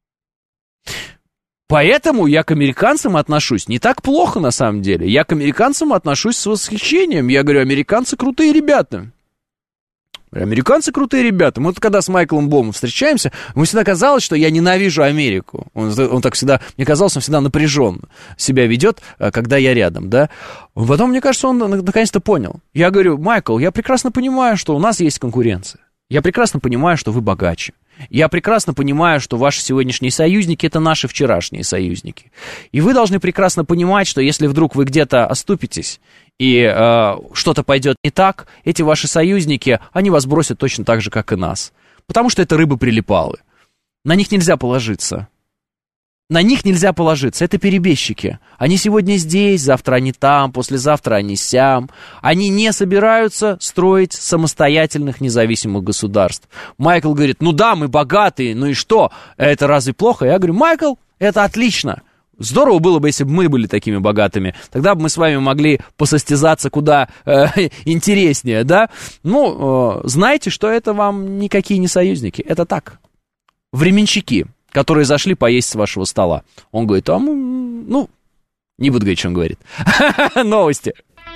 Поэтому я к американцам отношусь не так плохо, на самом деле. Я к американцам отношусь с восхищением. Я говорю, американцы крутые ребята. Американцы крутые ребята. Мы вот когда с Майклом Бломом встречаемся, ему всегда казалось, что я ненавижу Америку. Он так всегда, мне казалось, он всегда напряженно себя ведет, когда я рядом, да. Потом, мне кажется, он наконец-то понял. Я говорю, Майкл, я прекрасно понимаю, что у нас есть конкуренция. Я прекрасно понимаю, что вы богаче. Я прекрасно понимаю, что ваши сегодняшние союзники — это наши вчерашние союзники. И вы должны прекрасно понимать, что если вдруг вы где-то оступитесь и что-то пойдет не так, эти ваши союзники, они вас бросят точно так же, как и нас. Потому что это рыбы-прилипалы. На них нельзя положиться. На них нельзя положиться, это перебежчики. Они сегодня здесь, завтра они там, послезавтра они сям. Они не собираются строить самостоятельных независимых государств. Майкл говорит, ну да, мы богатые, ну и что? Это разве плохо? Я говорю, Майкл, это отлично. Здорово было бы, если бы мы были такими богатыми. Тогда бы мы с вами могли посостязаться куда интереснее, да? Ну, знайте, что это вам никакие не союзники. Это так, временщики, которые зашли поесть с вашего стола. Он говорит, ну, не буду говорить, что он говорит. Новости.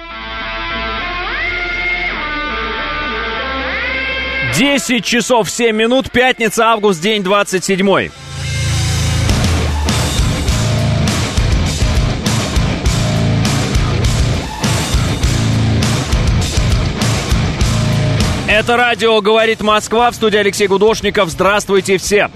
10 часов 7 минут, пятница, август, день 27. Это радио «Говорит Москва», в студии Алексей Гудошников. Здравствуйте все!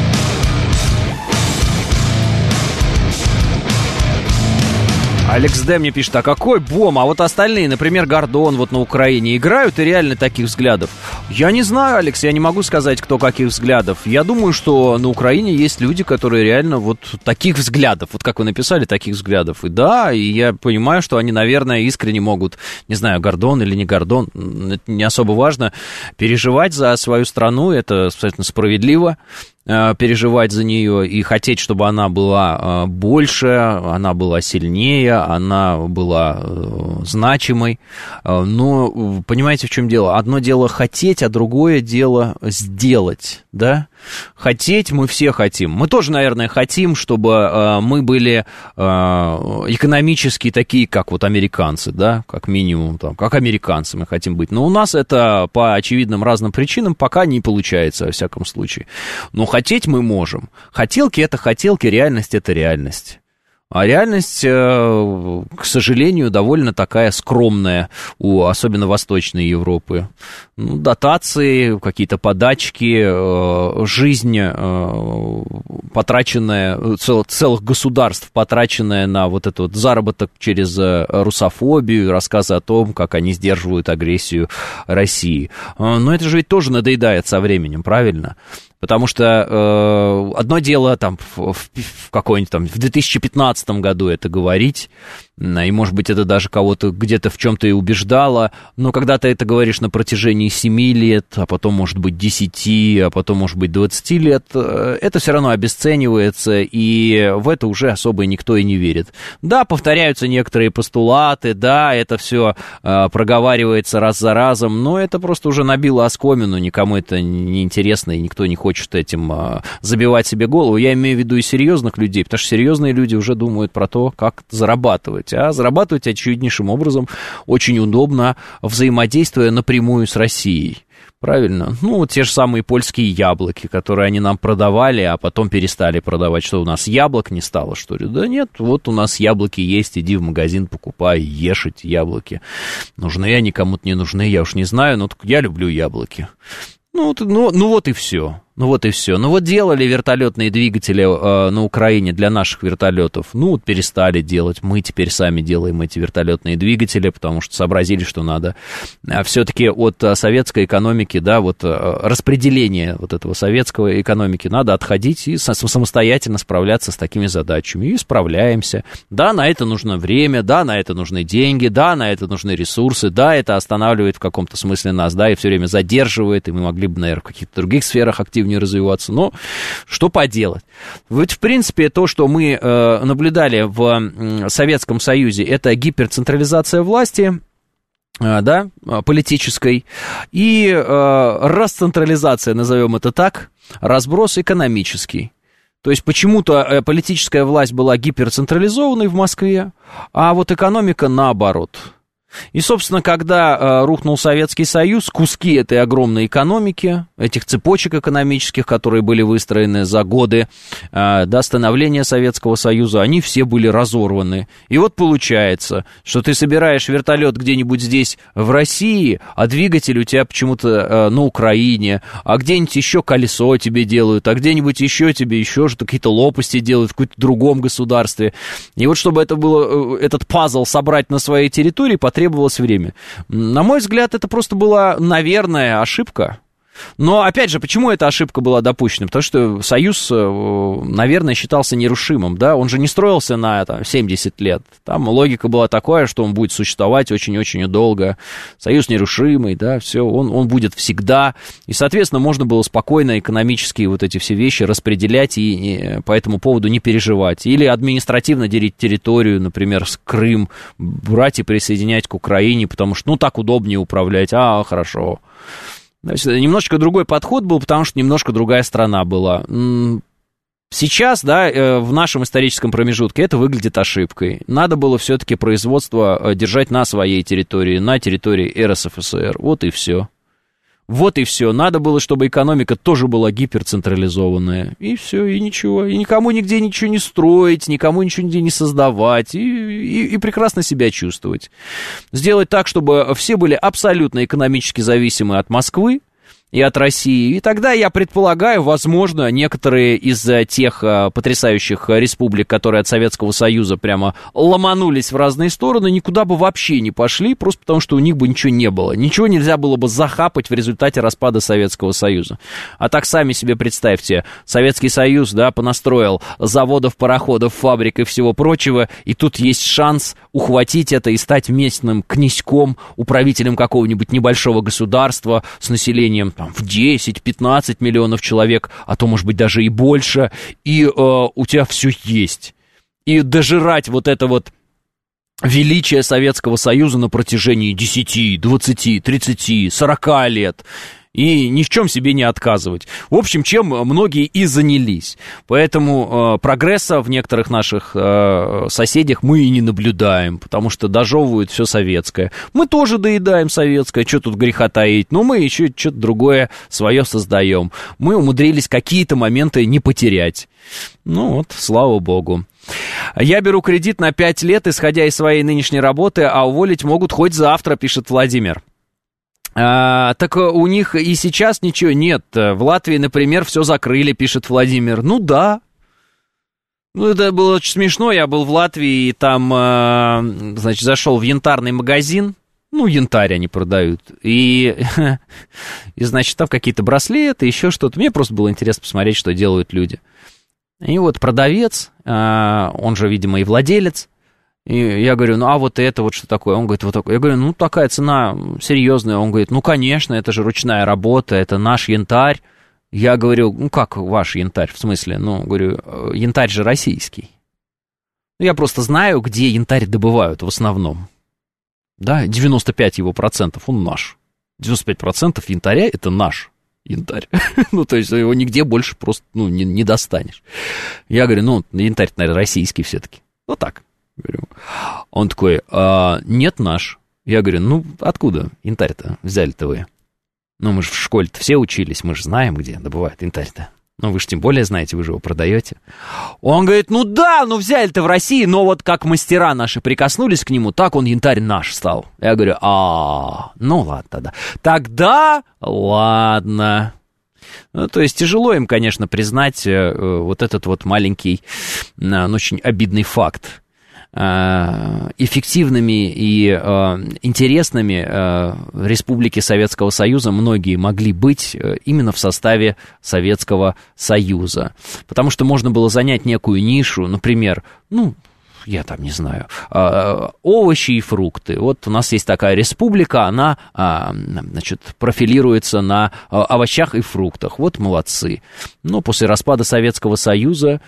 Алекс Д. мне пишет, а какой бом? А вот остальные, например, Гордон вот на Украине, играют и реально таких взглядов? Я не знаю, Алекс, я не могу сказать, кто каких взглядов. Я думаю, что на Украине есть люди, которые реально вот таких взглядов, вот как вы написали, таких взглядов. И да, и я понимаю, что они, наверное, искренне могут, не знаю, Гордон или не Гордон, это не особо важно, переживать за свою страну, это абсолютно справедливо. Переживать за нее и хотеть, чтобы она была больше, она была сильнее, она была значимой. Но понимаете, в чем дело? Одно дело хотеть, а другое дело сделать, да? Хотеть мы все хотим. Мы тоже, наверное, хотим, чтобы мы были экономически такие, как вот американцы, да, как минимум, там, как американцы мы хотим быть. Но у нас это по очевидным разным причинам пока не получается, во всяком случае. Но хотеть мы можем. Хотелки — это хотелки, реальность — это реальность. А реальность, к сожалению, довольно такая скромная, особенно Восточной Европы. Ну, дотации, какие-то подачки, жизнь, потраченная, целых государств, потраченная на вот этот вот заработок через русофобию, рассказы о том, как они сдерживают агрессию России. Но это же ведь тоже надоедает со временем, правильно? Потому что одно дело там в какой-нибудь там в 2015 году это говорить, и, может быть, это даже кого-то где-то в чем-то и убеждало, но когда ты это говоришь на протяжении 7 лет, а потом, может быть, 10, а потом, может быть, 20 лет, это все равно обесценивается, и в это уже особо никто и не верит. Да, повторяются некоторые постулаты, да, это все проговаривается раз за разом, но это просто уже набило оскомину, никому это не интересно, и никто не хочет этим забивать себе голову. Я имею в виду и серьезных людей, потому что серьезные люди уже думают про то, как зарабатывать. А зарабатывать очевиднейшим образом очень удобно, взаимодействуя напрямую с Россией. Правильно? Ну, вот те же самые польские яблоки, которые они нам продавали, а потом перестали продавать. Что, у нас яблок не стало, что ли? Да нет, вот у нас яблоки есть, иди в магазин, покупай, ешь эти яблоки. Нужны они кому-то, не нужны, я уж не знаю, но я люблю яблоки. Ну вот и все. Ну вот делали вертолетные двигатели на Украине для наших вертолетов. Ну вот перестали делать. Мы теперь сами делаем эти вертолетные двигатели, потому что сообразили, что надо все-таки от советской экономики, да, вот распределение вот этого советской экономики надо отходить и самостоятельно справляться с такими задачами. И справляемся. Да, на это нужно время, да, на это нужны деньги, да, на это нужны ресурсы, да, это останавливает в каком-то смысле нас, да, и все время задерживает, и мы могли бы, наверное, в каких-то других сферах активнее развиваться, но что поделать. Ведь, в принципе, то, что мы наблюдали в Советском Союзе, это гиперцентрализация власти, да, политической, и расцентрализация, назовем это так, разброс экономический. То есть почему-то политическая власть была гиперцентрализованной в Москве, а вот экономика наоборот. И, собственно, когда рухнул Советский Союз, куски этой огромной экономики, этих цепочек экономических, которые были выстроены за годы до становления Советского Союза, они все были разорваны. И вот получается, что ты собираешь вертолет где-нибудь здесь в России, а двигатель у тебя почему-то на Украине, а где-нибудь еще колесо тебе делают, а где-нибудь еще тебе еще же какие-то лопасти делают в каком-то другом государстве. И вот чтобы это было, этот пазл собрать на своей территории, потребовалось время. На мой взгляд, это просто была, наверное, ошибка. Но, опять же, почему эта ошибка была допущена? Потому что Союз, наверное, считался нерушимым, да? Он же не строился на 70 лет. Там логика была такая, что он будет существовать очень-очень долго. Союз нерушимый, да, все, он будет всегда. И, соответственно, можно было спокойно экономические вот эти все вещи распределять и по этому поводу не переживать. Или административно делить территорию, например, Крым, брать и присоединять к Украине, потому что, так удобнее управлять. Хорошо. Немножко другой подход был, потому что немножко другая страна была. Сейчас, да, в нашем историческом промежутке это выглядит ошибкой. Надо было все-таки производство держать на своей территории, на территории РСФСР. Вот и все. Вот и все. Надо было, чтобы экономика тоже была гиперцентрализованная. И все, и ничего. И никому нигде ничего не строить, никому ничего нигде не создавать. И прекрасно себя чувствовать. Сделать так, чтобы все были абсолютно экономически зависимы от Москвы и от России. И тогда, я предполагаю, возможно, некоторые из тех потрясающих республик, которые от Советского Союза прямо ломанулись в разные стороны, никуда бы вообще не пошли, просто потому что у них бы ничего не было. Ничего нельзя было бы захапать в результате распада Советского Союза. А так сами себе представьте, Советский Союз, да, понастроил заводов, пароходов, фабрик и всего прочего, и тут есть шанс ухватить это и стать местным князьком, управителем какого-нибудь небольшого государства с населением там, в 10-15 миллионов человек, а то, может быть, даже и больше, и у тебя все есть. И дожирать вот это вот величие Советского Союза на протяжении 10, 20, 30, 40 лет. И ни в чем себе не отказывать. В общем, чем многие и занялись. Поэтому прогресса в некоторых наших соседях мы и не наблюдаем, потому что дожевывают все советское. Мы тоже доедаем советское, что тут греха таить, но мы еще что-то другое свое создаем. Мы умудрились какие-то моменты не потерять. Ну вот, слава богу. Я беру кредит на 5 лет, исходя из своей нынешней работы, а уволить могут хоть завтра, пишет Владимир. Так у них и сейчас ничего нет. В Латвии, например, все закрыли, пишет Владимир. Ну да. Ну, это было очень смешно. Я был в Латвии, и там, значит, зашел в янтарный магазин. Ну, янтарь они продают. И значит, там какие-то браслеты, еще что-то. Мне просто было интересно посмотреть, что делают люди. И вот продавец, он же, видимо, и владелец. И я говорю, ну, а вот это вот что такое? Он говорит, вот такое. Я говорю, ну, такая цена серьезная. Он говорит, ну, конечно, это же ручная работа, это наш янтарь. Я говорю, ну, как ваш янтарь? В смысле? Ну, говорю, янтарь же российский. Я просто знаю, где янтарь добывают в основном. Да, 95% его он наш. 95% янтаря – это наш янтарь. Ну, то есть его нигде больше просто, ну, не достанешь. Я говорю, ну, янтарь, наверное, российский все-таки. Вот так. Говорю. Он такой, нет, наш. Я говорю, ну, откуда янтарь-то взяли-то вы? Ну, мы же в школе-то все учились, мы же знаем, где добывают янтарь-то. Ну, вы же тем более знаете, вы же его продаете. Он говорит, ну да, ну взяли-то в России, но вот как мастера наши прикоснулись к нему, так он янтарь наш стал. Я говорю, ну ладно тогда. Тогда ладно. Ну, то есть тяжело им, конечно, признать вот этот вот маленький, но очень обидный факт. Эффективными и интересными республики Советского Союза многие могли быть именно в составе Советского Союза. Потому что можно было занять некую нишу, например, ну, я там не знаю, овощи и фрукты. Вот у нас есть такая республика, она, значит, профилируется на овощах и фруктах. Вот молодцы. Но после распада Советского Союза...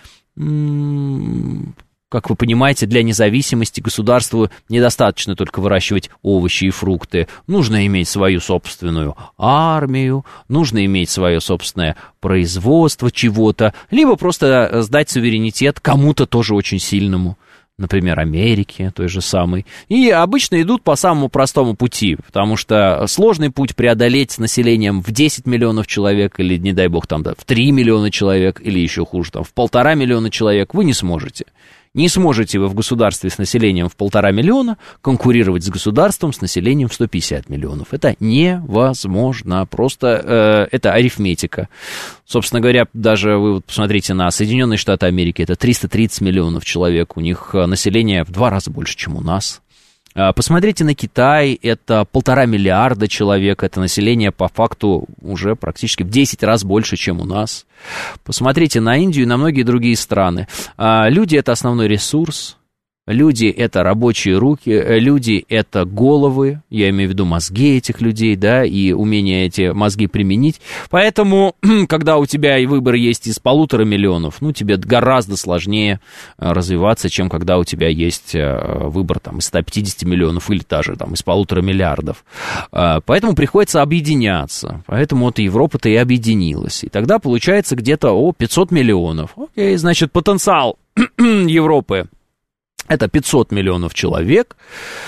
Как вы понимаете, для независимости государству недостаточно только выращивать овощи и фрукты. Нужно иметь свою собственную армию, нужно иметь свое собственное производство чего-то, либо просто сдать суверенитет кому-то тоже очень сильному, например, Америке, той же самой. И обычно идут по самому простому пути, потому что сложный путь преодолеть с населением в 10 миллионов человек, или, не дай бог, там, да, в 3 миллиона человек, или еще хуже, там, в 1,5 миллиона человек, вы не сможете. Не сможете вы в государстве с населением в 1,5 миллиона конкурировать с государством с населением в 150 миллионов. Это невозможно, просто это арифметика. Собственно говоря, даже вы вот посмотрите на Соединенные Штаты Америки, это 330 миллионов человек, у них население в 2 раза больше, чем у нас. Посмотрите на Китай, это 1,5 миллиарда человек, это население по факту уже практически в 10 раз больше, чем у нас. Посмотрите на Индию и на многие другие страны. Люди – это основной ресурс, люди – это рабочие руки, люди – это головы, я имею в виду мозги этих людей, да, и умение эти мозги применить. Поэтому, когда у тебя и выбор есть из 1,5 миллиона, ну, тебе гораздо сложнее развиваться, чем когда у тебя есть выбор там, из 150 миллионов или даже там, из 1,5 миллиардов. Поэтому приходится объединяться. Поэтому вот Европа-то и объединилась. И тогда получается где-то 500 миллионов. Окей, значит, потенциал Европы — это 500 миллионов человек.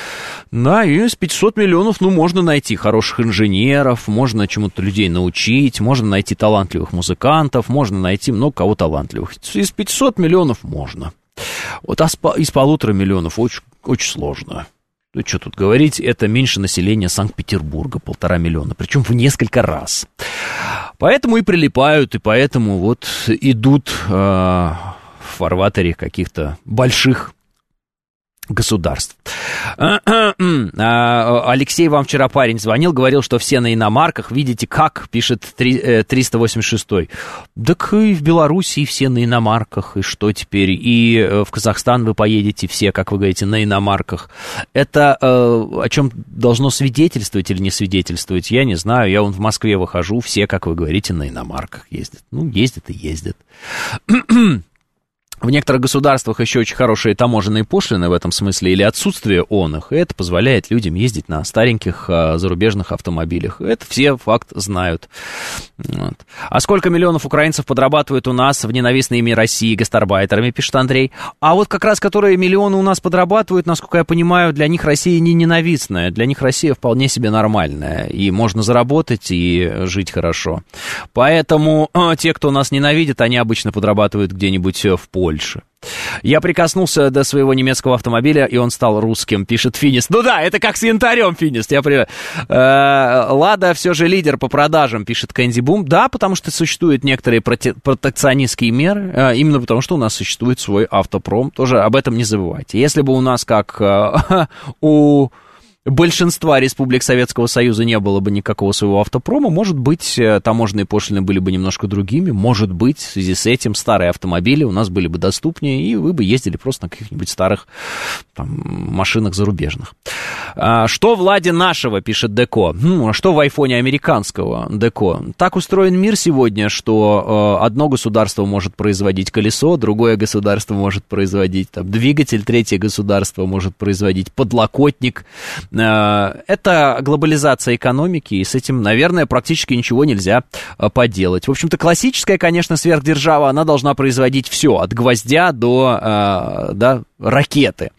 Да, и из 500 миллионов, можно найти хороших инженеров, можно чему-то людей научить, можно найти талантливых музыкантов, можно найти много кого талантливых. Из 500 миллионов можно. Вот из 1,5 миллиона очень, очень сложно. Ну, что тут говорить, это меньше населения Санкт-Петербурга, 1,5 миллиона, причем в несколько раз. Поэтому и прилипают, и поэтому вот идут в фарватере каких-то больших государств. Алексей, вам вчера парень звонил, говорил, что все на иномарках. Видите, как, пишет 386-й. Так и в Белоруссии все на иномарках. И что теперь? И в Казахстан вы поедете все, как вы говорите, на иномарках. Это о чем должно свидетельствовать или не свидетельствовать? Я не знаю. Я вон в Москве выхожу, все, как вы говорите, на иномарках ездят. Ездят и ездят. В некоторых государствах еще очень хорошие таможенные пошлины в этом смысле или отсутствие их, и это позволяет людям ездить на стареньких зарубежных автомобилях. Это все факт знают. Вот. А сколько миллионов украинцев подрабатывают у нас в ненавистной ими России гастарбайтерами, пишет Андрей. А вот как раз, которые миллионы у нас подрабатывают, насколько я понимаю, для них Россия не ненавистная, для них Россия вполне себе нормальная, и можно заработать и жить хорошо. Поэтому те, кто нас ненавидит, они обычно подрабатывают где-нибудь в Польше. Я прикоснулся до своего немецкого автомобиля, и он стал русским, пишет Финист. Ну да, это как с янтарем, Финист, я понимаю. Лада все же лидер по продажам, пишет Кэнди Бум. Да, потому что существуют некоторые протекционистские меры, именно потому что у нас существует свой автопром. Тоже об этом не забывайте. Если бы у нас, как у большинства республик Советского Союза, не было бы никакого своего автопрома, может быть, таможенные пошлины были бы немножко другими, может быть, в связи с этим старые автомобили у нас были бы доступнее, и вы бы ездили просто на каких-нибудь старых машинах зарубежных. Что в Ладе нашего, пишет Деко, а что в айфоне американского, Деко? Так устроен мир сегодня, что одно государство может производить колесо, другое государство может производить двигатель, третье государство может производить подлокотник. Это глобализация экономики, и с этим, наверное, практически ничего нельзя поделать. В общем-то, классическая, конечно, сверхдержава, она должна производить все, от гвоздя до ракеты,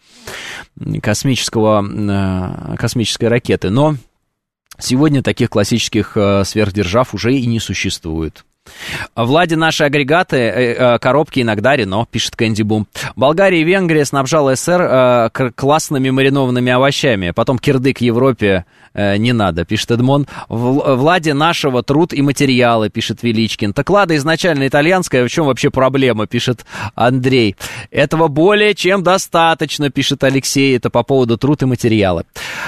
космической ракеты. Но сегодня таких классических сверхдержав уже и не существует. В Ладе наши агрегаты, коробки иногда Рено, пишет Кэнди Бум. Болгария и Венгрия снабжала СССР классными маринованными овощами. Потом кирдык Европе не надо, пишет Эдмон. В Ладе нашего труд и материалы, пишет Величкин. Так Лада изначально итальянская, в чем вообще проблема, пишет Андрей. Этого более чем достаточно, пишет Алексей. Это по поводу труд и материалы.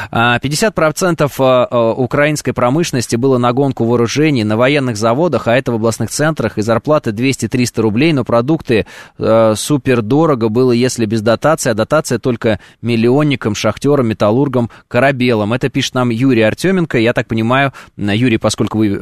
50% украинской промышленности было на гонку вооружений на военных заводах, а это в областных центрах, и зарплаты 200-300 рублей, но продукты супер дорого было, если без дотации, а дотация только миллионникам, шахтерам, металлургам, корабелам. Это пишет нам Юрий Артеменко. Я так понимаю, Юрий, поскольку вы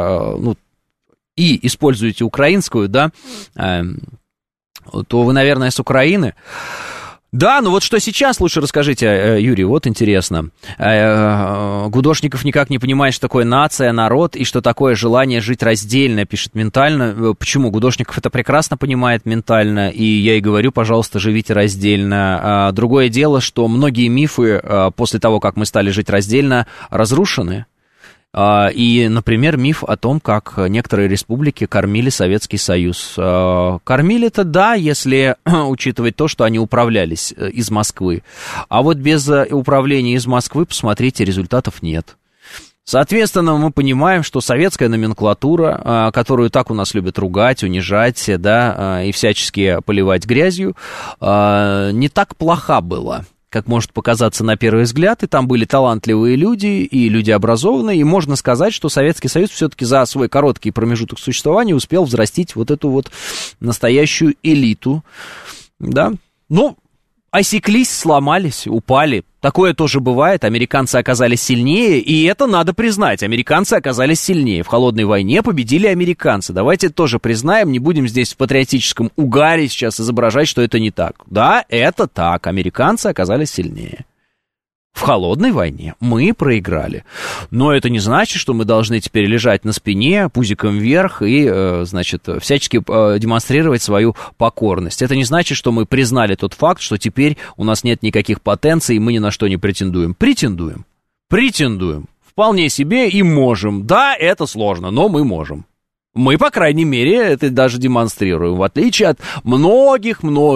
и используете украинскую, да, то вы, наверное, с Украины. Да, ну вот что сейчас, лучше расскажите, Юрий, вот интересно. Гудошников никак не понимает, что такое нация, народ, и что такое желание жить раздельно, пишет ментально. Почему? Гудошников это прекрасно понимает ментально, и я и говорю, пожалуйста, живите раздельно. Другое дело, что многие мифы после того, как мы стали жить раздельно, разрушены. И, например, миф о том, как некоторые республики кормили Советский Союз. Кормили-то, да, если учитывать то, что они управлялись из Москвы. А вот без управления из Москвы, посмотрите, результатов нет. Соответственно, мы понимаем, что советская номенклатура, которую так у нас любят ругать, унижать, да, и всячески поливать грязью, не так плоха была, как может показаться на первый взгляд, и там были талантливые люди, и люди образованные, и можно сказать, что Советский Союз все-таки за свой короткий промежуток существования успел взрастить вот эту вот настоящую элиту, да, ну, осеклись, сломались, упали. Такое тоже бывает, американцы оказались сильнее, и это надо признать, американцы оказались сильнее. В холодной войне победили американцы. Давайте это тоже признаем, не будем здесь в патриотическом угаре сейчас изображать, что это не так. Да, это так, американцы оказались сильнее. В холодной войне мы проиграли. Но это не значит, что мы должны теперь лежать на спине, пузиком вверх и, значит, всячески демонстрировать свою покорность. Это не значит, что мы признали тот факт, что теперь у нас нет никаких потенций, и мы ни на что не претендуем. Претендуем. Вполне себе и можем. Да, это сложно, но мы можем. Мы, по крайней мере, это даже демонстрируем, в отличие от многих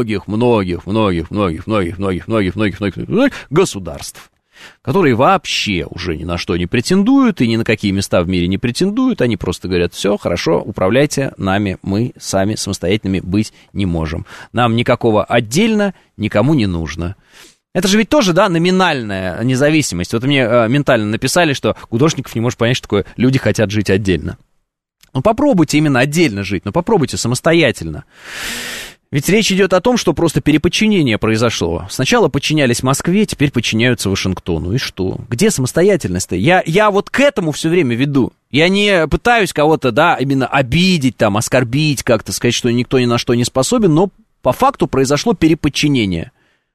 государств, которые вообще уже ни на что не претендуют и ни на какие места в мире не претендуют. Они просто говорят: все, хорошо, управляйте нами, мы сами самостоятельными быть не можем. Нам никакого отдельно никому не нужно. Это же ведь тоже, да, номинальная независимость. Вот мне ментально написали, что Гудошников не может понять, что такое люди хотят жить отдельно. Ну, попробуйте именно отдельно жить, но попробуйте самостоятельно. Ведь речь идет о том, что просто переподчинение произошло. Сначала подчинялись Москве, теперь подчиняются Вашингтону. И что? Где самостоятельность-то? Я вот к этому все время веду. Я не пытаюсь кого-то, да, именно обидеть, там, оскорбить, как-то сказать, что никто ни на что не способен, но по факту произошло переподчинение.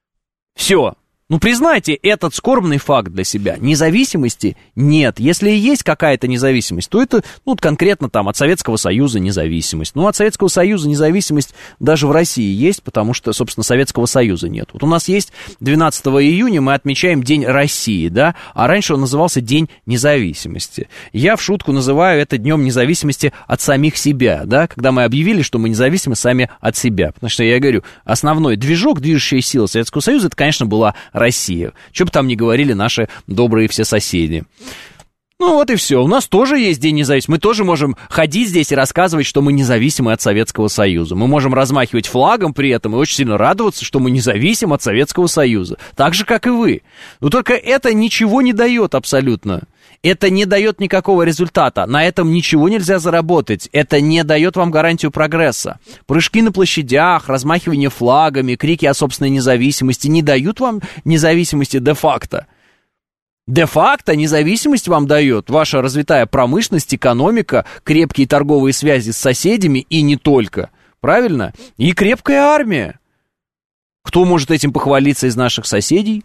Все. Ну, признайте этот скорбный факт для себя. Независимости нет. Если и есть какая-то независимость, то это, ну, конкретно там от Советского Союза независимость. Ну, от Советского Союза независимость даже в России есть, потому что, собственно, Советского Союза нет. Вот у нас есть 12 июня, мы отмечаем День России, да, а раньше он назывался День независимости. Я в шутку называю это Днем независимости от самих себя, да, когда мы объявили, что мы независимы сами от себя. Потому что, я говорю, основной движок, движущая сила Советского Союза, это, конечно, была Россия. Что бы там ни говорили наши добрые все соседи. Ну вот и все. У нас тоже есть День независимости. Мы тоже можем ходить здесь и рассказывать, что мы независимы от Советского Союза. Мы можем размахивать флагом при этом и очень сильно радоваться, что мы независимы от Советского Союза. Так же, как и вы. Но только это ничего не дает абсолютно. Это не дает никакого результата. На этом ничего нельзя заработать. Это не дает вам гарантию прогресса. Прыжки на площадях, размахивание флагами, крики о собственной независимости не дают вам независимости де-факто. Де-факто независимость вам дает ваша развитая промышленность, экономика, крепкие торговые связи с соседями и не только. Правильно? И крепкая армия. Кто может этим похвалиться из наших соседей?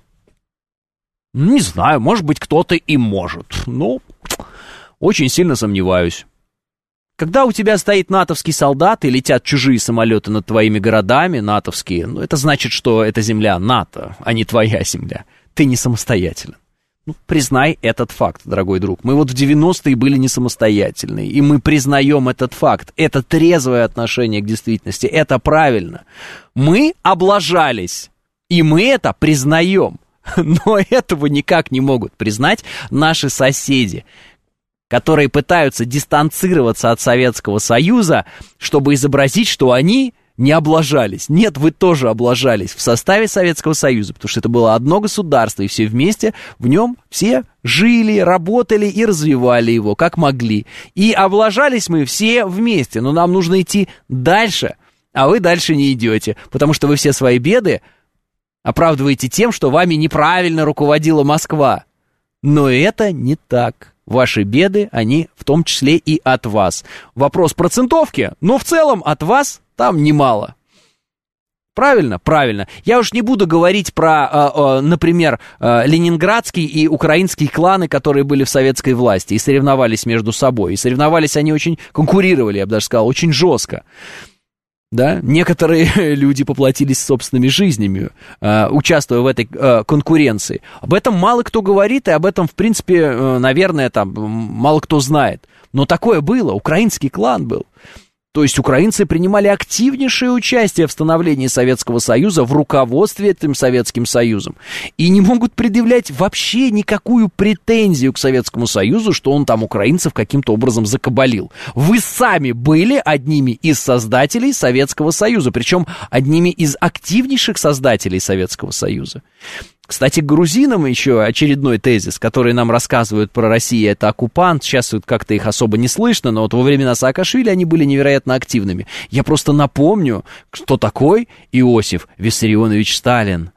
Не знаю, может быть, кто-то и может, но очень сильно сомневаюсь. Когда у тебя стоит натовский солдат и летят чужие самолеты над твоими городами, натовские, ну, это значит, что это земля НАТО, а не твоя земля. Ты не самостоятелен. Ну, признай этот факт, дорогой друг. Мы вот в 90-е были не самостоятельны, и мы признаем этот факт. Это трезвое отношение к действительности, это правильно. Мы облажались, и мы это признаем. Но этого никак не могут признать наши соседи, которые пытаются дистанцироваться от Советского Союза, чтобы изобразить, что они не облажались. Нет, вы тоже облажались в составе Советского Союза, потому что это было одно государство, и все вместе в нем все жили, работали и развивали его, как могли. И облажались мы все вместе, но нам нужно идти дальше, а вы дальше не идете, потому что вы все свои беды оправдываете тем, что вами неправильно руководила Москва. Но это не так. Ваши беды, они в том числе и от вас. Вопрос процентовки, но в целом от вас там немало. Правильно? Правильно. Я уж не буду говорить про, например, ленинградские и украинские кланы, которые были в советской власти и соревновались между собой. И соревновались они очень, конкурировали, я бы даже сказал, очень жестко. Да? Некоторые люди поплатились собственными жизнями, участвуя в этой конкуренции. Об этом мало кто говорит, и об этом, в принципе, наверное, там мало кто знает. Но такое было, украинский клан был. То есть украинцы принимали активнейшее участие в становлении Советского Союза, в руководстве этим Советским Союзом. И не могут предъявлять вообще никакую претензию к Советскому Союзу, что он там украинцев каким-то образом закабалил. Вы сами были одними из создателей Советского Союза, причем одними из активнейших создателей Советского Союза. Кстати, к грузинам еще очередной тезис, который нам рассказывают про Россию, это оккупант. Сейчас вот как-то их особо не слышно, но вот во времена Саакашвили они были невероятно активными. Я просто напомню, что такой Иосиф Виссарионович Сталин.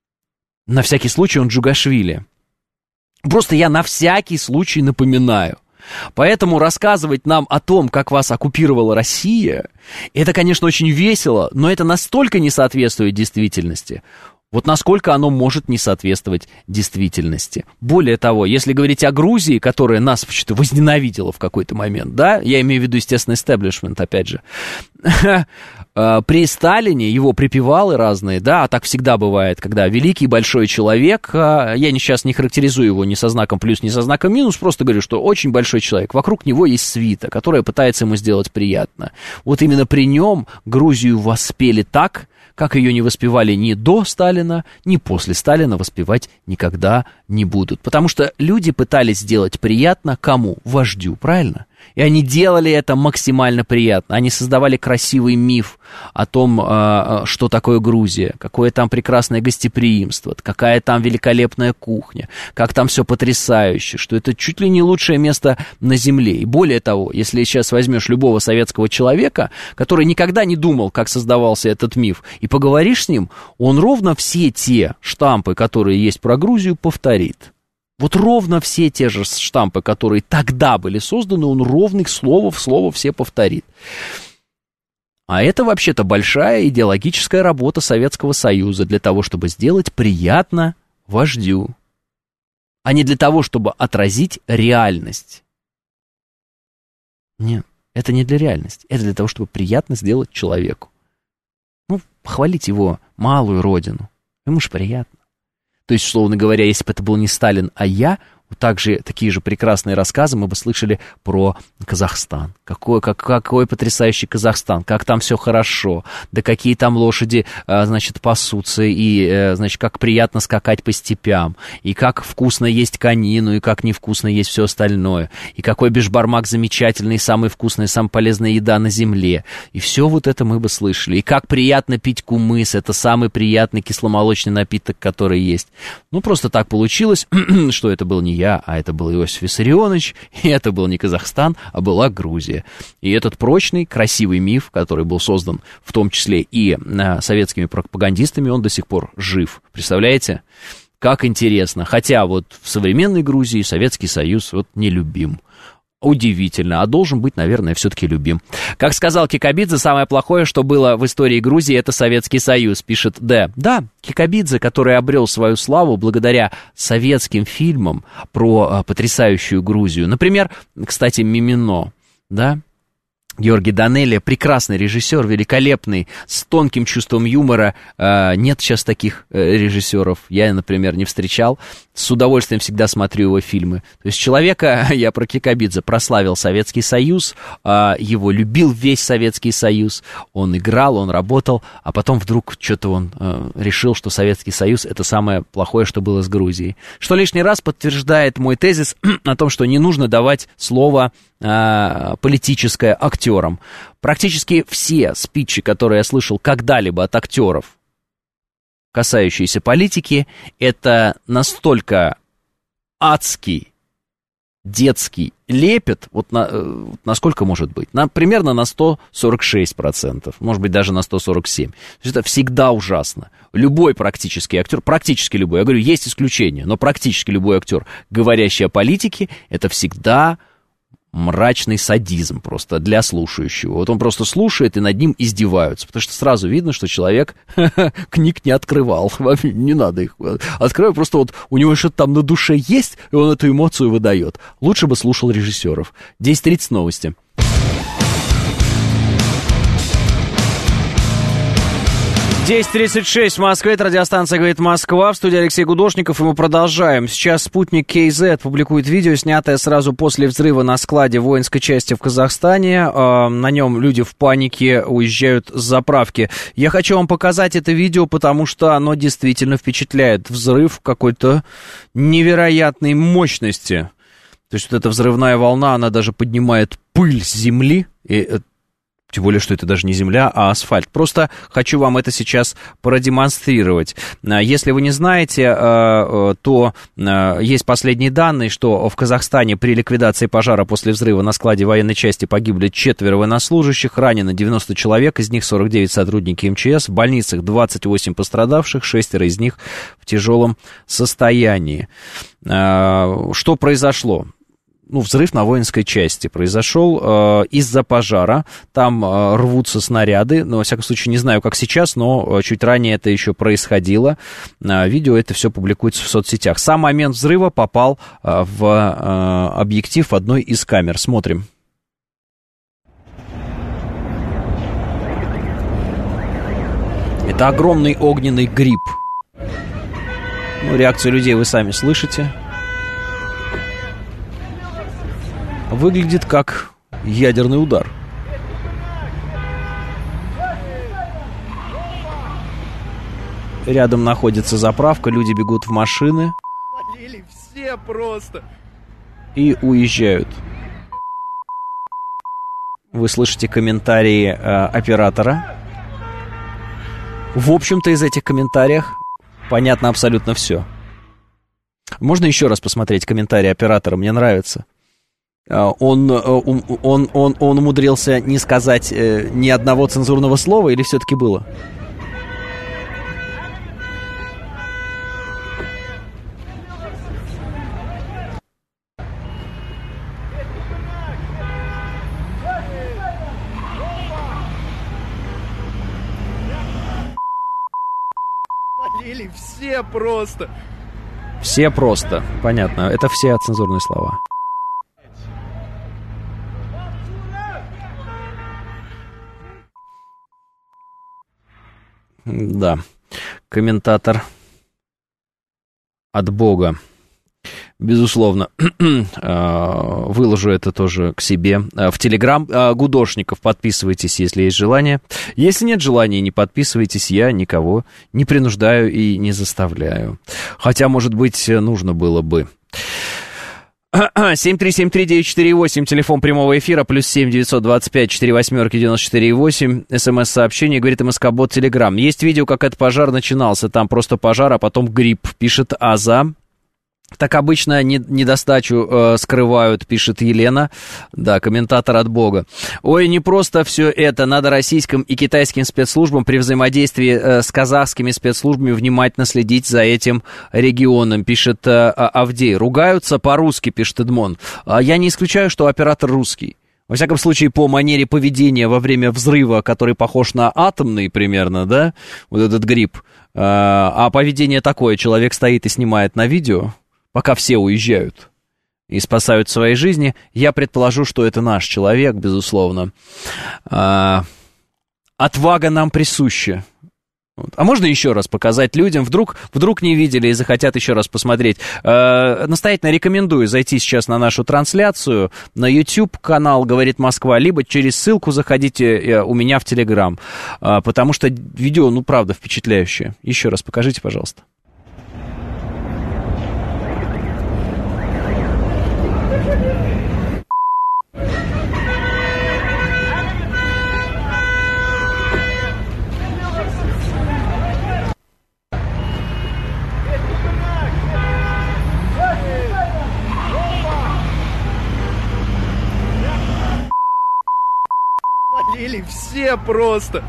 На всякий случай он Джугашвили. Просто я на всякий случай напоминаю. Поэтому рассказывать нам о том, как вас оккупировала Россия, это, конечно, очень весело, но это настолько не соответствует действительности. Вот насколько оно может не соответствовать действительности. Более того, если говорить о Грузии, которая нас вообще-то возненавидела в какой-то момент, да, я имею в виду, естественно, истеблишмент, опять же, при Сталине его припевалы разные, да, а так всегда бывает, когда великий большой человек, я сейчас не характеризую его ни со знаком плюс, ни со знаком минус, просто говорю, что очень большой человек, вокруг него есть свита, которая пытается ему сделать приятно. Вот именно при нем Грузию воспели так, как ее не воспевали ни до Сталина, ни после Сталина, воспевать никогда не будут. Потому что люди пытались сделать приятно кому? Вождю, правильно? И они делали это максимально приятно. Они создавали красивый миф о том, что такое Грузия, какое там прекрасное гостеприимство, какая там великолепная кухня, как там все потрясающе, что это чуть ли не лучшее место на земле. И более того, если сейчас возьмешь любого советского человека, который никогда не думал, как создавался этот миф, и поговоришь с ним, он ровно все те штампы, которые есть про Грузию, повторит. Вот ровно все те же штампы, которые тогда были созданы, он ровно слово в слово все повторит. А это вообще-то большая идеологическая работа Советского Союза для того, чтобы сделать приятно вождю, а не для того, чтобы отразить реальность. Нет, это не для реальности, это для того, чтобы приятно сделать человеку. Ну, похвалить его малую родину, ему же приятно. То есть, условно говоря, если бы это был не Сталин, а я, также такие же прекрасные рассказы мы бы слышали про Казахстан. Какой потрясающий Казахстан, как там все хорошо, да какие там лошади, значит, пасутся, и, значит, как приятно скакать по степям, и как вкусно есть конину, и как невкусно есть все остальное, и какой бешбармак замечательный, самый вкусный, самая полезная еда на земле. И все вот это мы бы слышали. И как приятно пить кумыс, это самый приятный кисломолочный напиток, который есть. Ну, просто так получилось, что это был не я, а это был Иосиф Виссарионович, и это был не Казахстан, а была Грузия. И этот прочный, красивый миф, который был создан в том числе и советскими пропагандистами, он до сих пор жив. Представляете? Как интересно. Хотя вот в современной Грузии Советский Союз вот нелюбим. Удивительно, а должен быть, наверное, все-таки любим. Как сказал Кикабидзе, самое плохое, что было в истории Грузии, это Советский Союз, пишет Д. Да, Кикабидзе, который обрел свою славу благодаря советским фильмам про потрясающую Грузию. Например, кстати, «Мимино», да? Георгий Данелли, прекрасный режиссер, великолепный, с тонким чувством юмора. Нет сейчас таких режиссеров, я, например, не встречал. С удовольствием всегда смотрю его фильмы. То есть человека, я про Кикабидзе, прославил Советский Союз, его любил весь Советский Союз, он играл, он работал, а потом вдруг что-то он решил, что Советский Союз — это самое плохое, что было с Грузией. Что лишний раз подтверждает мой тезис о том, что не нужно давать слово политическое актерам. Практически все спичи, которые я слышал когда-либо от актеров, касающиеся политики, это настолько адский, детский лепет, вот насколько может быть? Примерно на 146%, может быть, даже на 147%. То есть это всегда ужасно. Любой практически актер, практически любой, я говорю, есть исключения, но практически любой актер, говорящий о политике, это всегда мрачный садизм просто для слушающего. Вот он просто слушает, и над ним издеваются, потому что сразу видно, что человек книг не открывал. Не надо их открывать, просто вот у него что-то там на душе есть, и он эту эмоцию выдает. Лучше бы слушал режиссеров. 10:30 новости. 10:36 в Москве, это радиостанция «Говорит Москва», в студии Алексей Гудошников, и мы продолжаем. Сейчас спутник КЗ публикует видео, снятое сразу после взрыва на складе воинской части в Казахстане. На нем люди в панике уезжают с заправки. Я хочу вам показать это видео, потому что оно действительно впечатляет. Взрыв какой-то невероятной мощности. То есть вот эта взрывная волна, она даже поднимает пыль с земли, и тем более, что это даже не земля, а асфальт. Просто хочу вам это сейчас продемонстрировать. Если вы не знаете, то есть последние данные, что в Казахстане при ликвидации пожара после взрыва на складе военной части погибли 4 военнослужащих, ранено 90 человек, из них 49 сотрудники МЧС, в больницах 28 пострадавших, 6 из них в тяжелом состоянии. Что произошло? взрыв на воинской части произошел из-за пожара. Там рвутся снаряды, но, во всяком случае, не знаю, как сейчас, но чуть ранее это еще происходило. Видео это все публикуется в соцсетях. Сам момент взрыва попал в объектив одной из камер. Смотрим. Это огромный огненный гриб. Реакцию людей вы сами слышите. Выглядит как ядерный удар. Рядом находится заправка, люди бегут в машины. Все просто. И уезжают. Вы слышите комментарии оператора. В общем-то, из этих комментариев понятно абсолютно все. Можно еще раз посмотреть комментарии оператора? Мне нравится. Он умудрился не сказать ни одного цензурного слова, или все-таки было? Все просто. Все просто. Понятно. Это все цензурные слова. Да. Комментатор от Бога. Безусловно. Выложу это тоже к себе в Телеграм. Гудошников, подписывайтесь, если есть желание. Если нет желания, не подписывайтесь. Я никого не принуждаю и не заставляю. Хотя, может быть, нужно было бы. 7373948, телефон прямого эфира, +7 925 48 94 8, смс-сообщение, говорит МСК-бот Телеграм. Есть видео, как этот пожар начинался, там просто пожар, а потом гриб, пишет Аза. Так обычно недостачу скрывают, пишет Елена. Да, комментатор от Бога. Ой, не просто все это. Надо российским и китайским спецслужбам при взаимодействии с казахскими спецслужбами внимательно следить за этим регионом, пишет Авдей. Ругаются по-русски, пишет Эдмон. Я не исключаю, что оператор русский. Во всяком случае, по манере поведения во время взрыва, который похож на атомный примерно, да, вот этот гриб. А поведение такое, человек стоит и снимает на видео, пока все уезжают и спасают свои жизни. Я предположу, что это наш человек, безусловно. Отвага нам присуща. А можно еще раз показать людям? Вдруг не видели и захотят еще раз посмотреть. Настоятельно рекомендую зайти сейчас на нашу трансляцию, на YouTube-канал «Говорит Москва», либо через ссылку заходите у меня в Telegram, потому что видео, правда, впечатляющее. Еще раз покажите, пожалуйста. Все просто.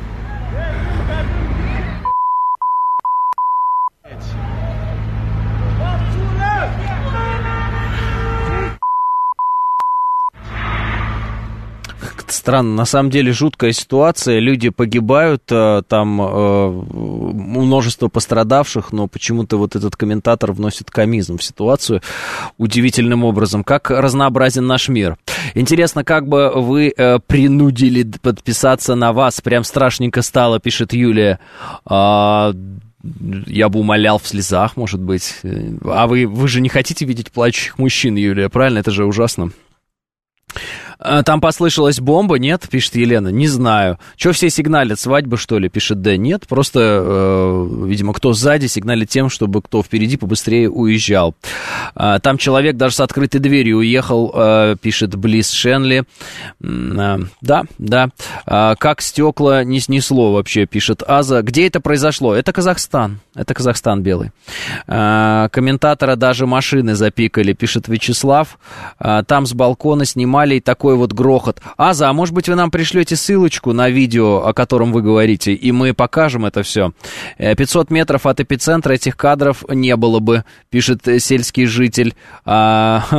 Странно, на самом деле жуткая ситуация, люди погибают, там множество пострадавших, но почему-то вот этот комментатор вносит комизм в ситуацию удивительным образом. Как разнообразен наш мир. Интересно, как бы вы принудили подписаться на вас, прям страшненько стало, пишет Юлия. Я бы умолял в слезах, может быть. А вы же не хотите видеть плачущих мужчин, Юлия, правильно? Это же ужасно. Там послышалась бомба, нет, пишет Елена, не знаю. Че все сигналят, свадьба, что ли, пишет Д. Нет, просто, видимо, кто сзади сигналит тем, чтобы кто впереди побыстрее уезжал. Там человек даже с открытой дверью уехал, пишет Близ Шенли. Да. Как стекла не снесло вообще, пишет Аза. Где это произошло? Это Казахстан белый. Комментатора даже машины запикали, пишет Вячеслав. Там с балкона снимали и такой вот грохот. Аза, а может быть вы нам пришлете ссылочку на видео, о котором вы говорите, и мы покажем это все. 500 метров от эпицентра этих кадров не было бы, пишет сельский житель.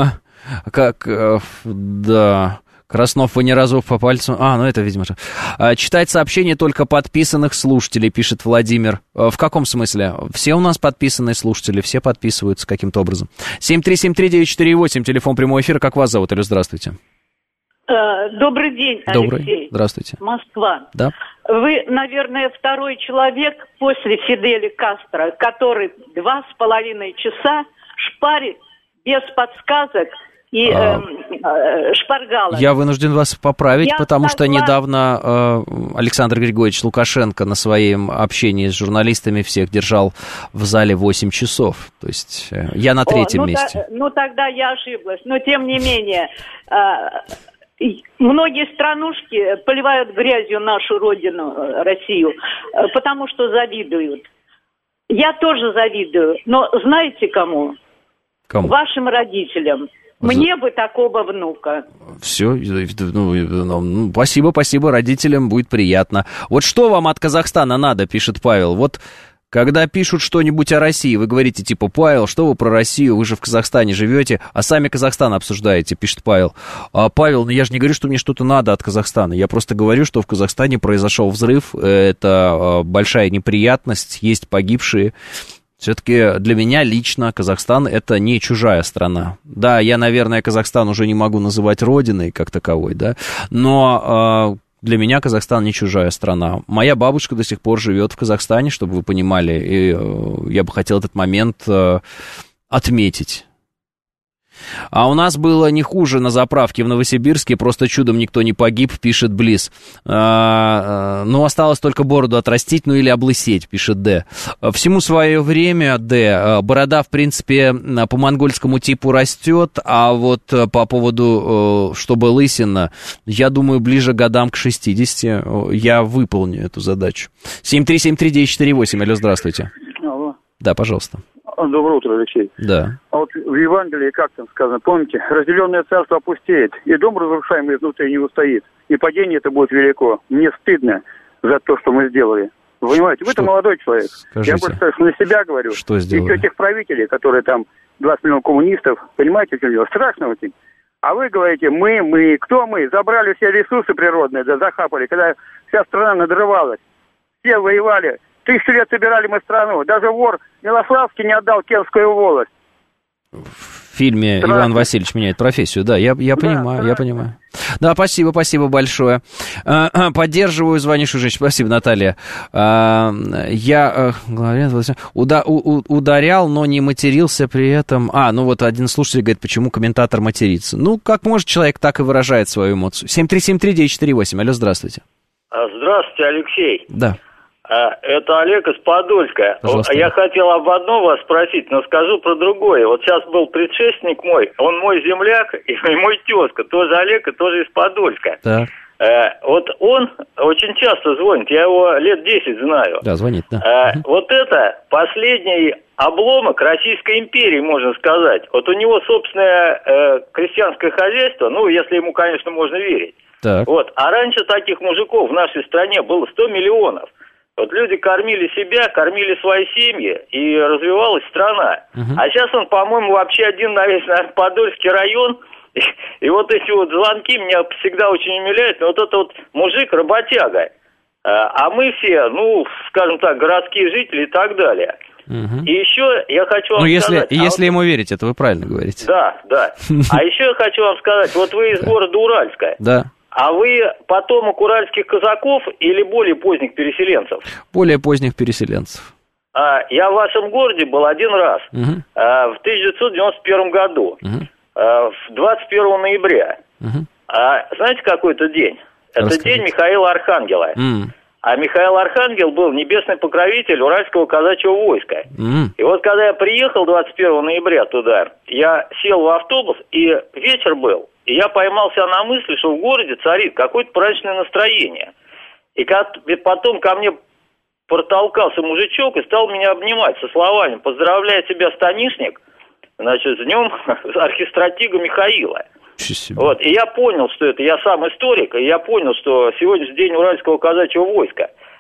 Как, да... Краснов, вы не разок по пальцу... ну это, видимо... Читать сообщения только подписанных слушателей, пишет Владимир. В каком смысле? Все у нас подписанные слушатели, все подписываются каким-то образом. 7373948, телефон прямого эфира. Как вас зовут? Алло, здравствуйте. Добрый день, Алексей. Добрый. Здравствуйте. Москва. Да. Вы, наверное, второй человек после Фиделя Кастро, который 2,5 часа шпарит без подсказок и шпаргалок. Я вынужден вас поправить, потому что недавно Александр Григорьевич Лукашенко на своем общении с журналистами всех держал в зале 8 часов. То есть я на третьем месте. Тогда я ошиблась. Но тем не менее, многие странушки поливают грязью нашу родину, Россию, потому что завидуют. Я тоже завидую. Но знаете кому? Кому? Вашим родителям. Мне бы такого внука. Все, спасибо, родителям будет приятно. Вот что вам от Казахстана надо, пишет Павел. Вот когда пишут что-нибудь о России, вы говорите типа: Павел, что вы про Россию, вы же в Казахстане живете, а сами Казахстан обсуждаете, пишет Павел. Павел, я же не говорю, что мне что-то надо от Казахстана, я просто говорю, что в Казахстане произошел взрыв, это большая неприятность, есть погибшие. Все-таки для меня лично Казахстан — это не чужая страна. Да, я, наверное, Казахстан уже не могу называть родиной как таковой, да, но для меня Казахстан не чужая страна. Моя бабушка до сих пор живет в Казахстане, чтобы вы понимали, и я бы хотел этот момент отметить. А у нас было не хуже на заправке в Новосибирске, просто чудом никто не погиб, пишет Близ. Осталось только бороду отрастить, или облысеть, пишет Д. Всему свое время, Д. Борода, в принципе, по монгольскому типу растет, а вот по поводу, чтобы лысина, я думаю, ближе годам к 60 я выполню эту задачу. 7373948, алло, здравствуйте. Алло. Да, пожалуйста. Доброе утро, Алексей. Да. А вот в Евангелии, как там сказано, помните, разделенное царство опустеет, и дом разрушаемый изнутри не устоит, и падение это будет велико. Мне стыдно за то, что мы сделали. Вы понимаете, вы-то молодой человек. Скажите. Я просто на себя говорю. Что сделали? И этих правителей, которые там 20 миллионов коммунистов, понимаете, что дело? Страшно очень. А вы говорите, мы, кто мы? Забрали все ресурсы природные, да захапали, когда вся страна надрывалась. Все воевали. 1000 лет собирали мы страну. Даже вор Милославский не отдал Кемскую волость. В фильме страшно. Иван Васильевич меняет профессию. Да, я понимаю, я понимаю. Да, спасибо большое. Поддерживаю звонившую женщину. Спасибо, Наталья. Я ударял, но не матерился при этом. Один слушатель говорит, почему комментатор матерится. Как может человек, так и выражает свою эмоцию. 7373948. Алло, здравствуйте. Здравствуйте, Алексей. Да. Это Олег из Подольска. Пожалуйста. Я хотел об одном вас спросить, но скажу про другое. Вот сейчас был предшественник мой, он мой земляк и мой тезка, тоже Олег и тоже из Подольска. Так. Вот он очень часто звонит, я его лет 10 знаю. Да, звонит, да. Вот это последний обломок Российской империи, можно сказать. Вот у него собственное крестьянское хозяйство, если ему, конечно, можно верить. Так. Вот. А раньше таких мужиков в нашей стране было 100 миллионов. Вот люди кормили себя, кормили свои семьи, и развивалась страна. А сейчас он, по-моему, вообще один на весь, наверное, Подольский район. И вот эти вот звонки меня всегда очень умиляют. Вот это вот мужик работяга. А мы все, скажем так, городские жители и так далее. И еще я хочу вам сказать... Если ему верить, это вы правильно говорите. Да. А еще я хочу вам сказать, вот вы из города Уральска. Да. А вы потомок уральских казаков или более поздних переселенцев? Более поздних переселенцев. Я в вашем городе был один раз, в 1991 году, в 21 ноября. Знаете, какой это день? Это день Михаила Архангела. А Михаил Архангел был небесный покровитель Уральского казачьего войска. И вот когда я приехал 21 ноября туда, я сел в автобус, и вечер был. И я поймался на мысли, что в городе царит какое-то праздничное настроение. И потом ко мне протолкался мужичок и стал меня обнимать со словами: «Поздравляю тебя, станишник, с днем архистратига Михаила». Вот. И я понял, что это я сам историк, и я понял, что сегодня день Уральского казачьего войска.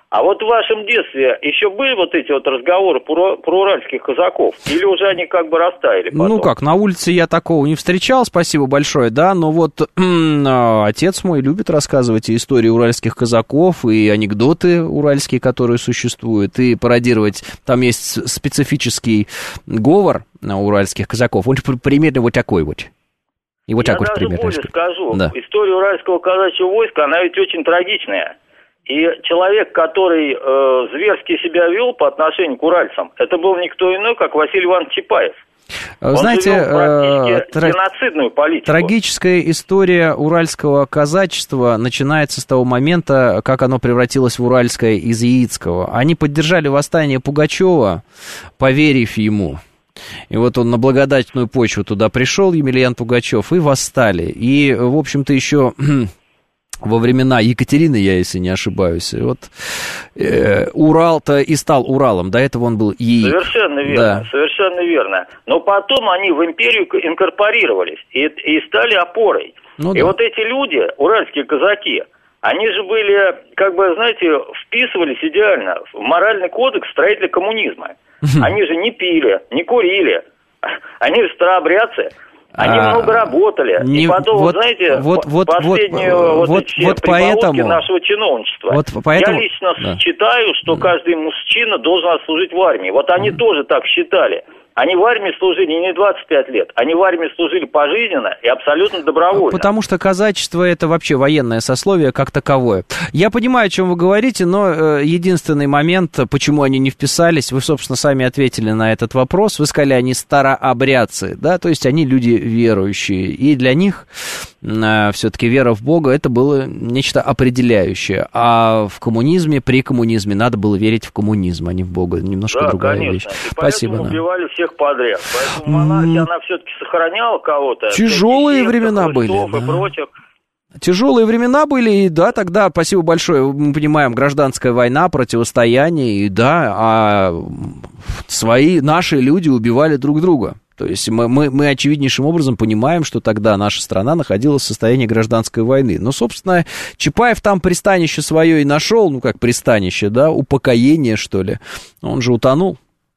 А вот в вашем детстве еще были вот эти вот разговоры про уральских казаков? Или уже они как бы растаяли потом? Ну как, на улице я такого не встречал, спасибо большое, да, но вот отец мой любит рассказывать и истории уральских казаков, и анекдоты уральские, которые существуют, и пародировать. Там есть специфический говор уральских казаков, он примерно вот такой вот. И вот я так вот даже примерно. более скажу, да. История уральского казачьего войска, она ведь очень трагичная. И человек, который зверски себя вел по отношению к уральцам, это был никто иной, как Василий Иванович Чапаев. Знаете, геноцидную политику. Трагическая история уральского казачества начинается с того момента, как оно превратилось в уральское из яицкого. Они поддержали восстание Пугачева, поверив ему. И вот он на благодатную почву туда пришел, Емельян Пугачев, и восстали. И, в общем-то, еще во времена Екатерины, я, если не ошибаюсь, вот Урал-то и стал Уралом, до этого он был яик. Совершенно верно, да. Совершенно верно. Но потом они в империю инкорпорировались и стали опорой. Ну, и да. Вот эти люди, уральские казаки, они же были, как бы, знаете, вписывались идеально в моральный кодекс строителя коммунизма. Они же не пили, не курили, они же старообрядцы. Они много работали. И потом, вот, знаете, последнюю прибаутки нашего чиновничества. Вот поэтому, я лично считаю, что каждый мужчина должен отслужить в армии. Вот они тоже так считали. Они в армии служили не 25 лет, они в армии служили пожизненно и абсолютно добровольно. Потому что казачество — это вообще военное сословие как таковое. Я понимаю, о чем вы говорите, но единственный момент, почему они не вписались, вы, собственно, сами ответили на этот вопрос. Вы сказали, они старообрядцы, да, то есть они люди верующие, и для них все-таки вера в Бога — это было нечто определяющее. А в коммунизме, при коммунизме надо было верить в коммунизм, а не в Бога. Немножко другая вещь. Спасибо. Убивали всех подряд. Поэтому монархия, она все-таки сохраняла кого-то. Тяжелые времена были. Тяжелые времена были, и да, тогда, спасибо большое, мы понимаем, гражданская война, противостояние, и да, наши люди убивали друг друга. То есть мы очевиднейшим образом понимаем, что тогда наша страна находилась в состоянии гражданской войны. Но, собственно, Чапаев там пристанище свое и нашел, ну как пристанище, да, упокоение, что ли. Он же утонул.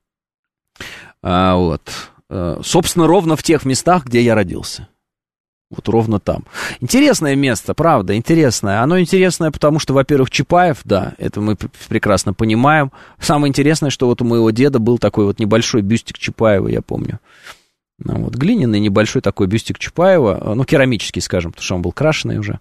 Собственно, ровно в тех местах, где я родился. Вот ровно там. Интересное место, правда, интересное. Оно интересное, потому что, во-первых, Чапаев, да, это мы прекрасно понимаем. Самое интересное, что вот у моего деда был такой вот небольшой бюстик Чапаева, я помню. Вот, глиняный небольшой такой бюстик Чапаева, ну, керамический, скажем, потому что он был крашеный уже.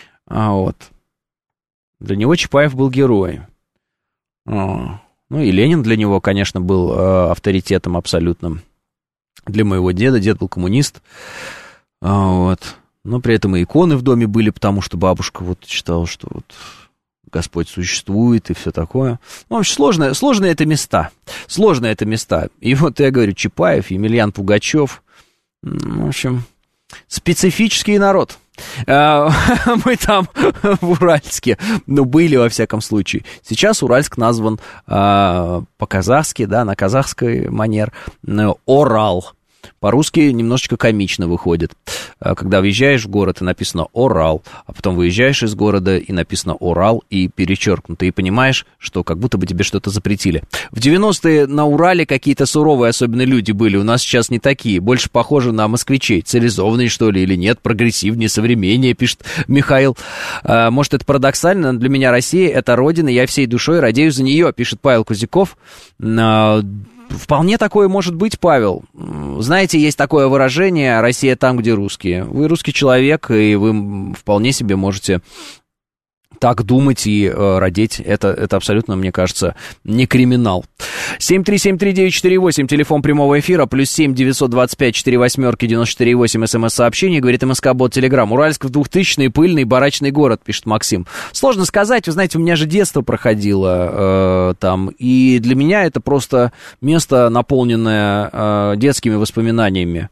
Для него Чапаев был героем. Ну, и Ленин для него, конечно, был авторитетом абсолютным. Для моего деда, дед был коммунист. Но при этом и иконы в доме были, потому что бабушка вот считала, что вот Господь существует и все такое. Ну, в общем, сложные это места. Сложные это места. И вот я говорю, Чапаев, Емельян Пугачев. В общем, специфический народ. Мы там в Уральске, были во всяком случае. Сейчас Уральск назван по-казахски, да, на казахский манер Орал. По-русски немножечко комично выходит. Когда въезжаешь в город, и написано Орал, а потом выезжаешь из города, и написано Орал, и перечеркнуто, и понимаешь, что как будто бы тебе что-то запретили. В 90-е на Урале какие-то суровые особенно люди были, у нас сейчас не такие, больше похожи на москвичей. Цивилизованные, что ли, или нет, прогрессивнее, современнее, пишет Михаил. Может, это парадоксально, но для меня Россия — это родина, я всей душой радею за нее, пишет Павел Кузяков. Вполне такое может быть, Павел. Знаете, есть такое выражение «Россия там, где русские». Вы русский человек, и вы вполне себе можете так думать и родить. Это абсолютно, мне кажется, не криминал. 7373948, телефон прямого эфира, +7 925 48 94 8, смс-сообщение, говорит МСК-бот Телеграм. Уральск в 2000-й, пыльный, барачный город, пишет Максим. Сложно сказать, вы знаете, у меня же детство проходило там, и для меня это просто место, наполненное детскими воспоминаниями.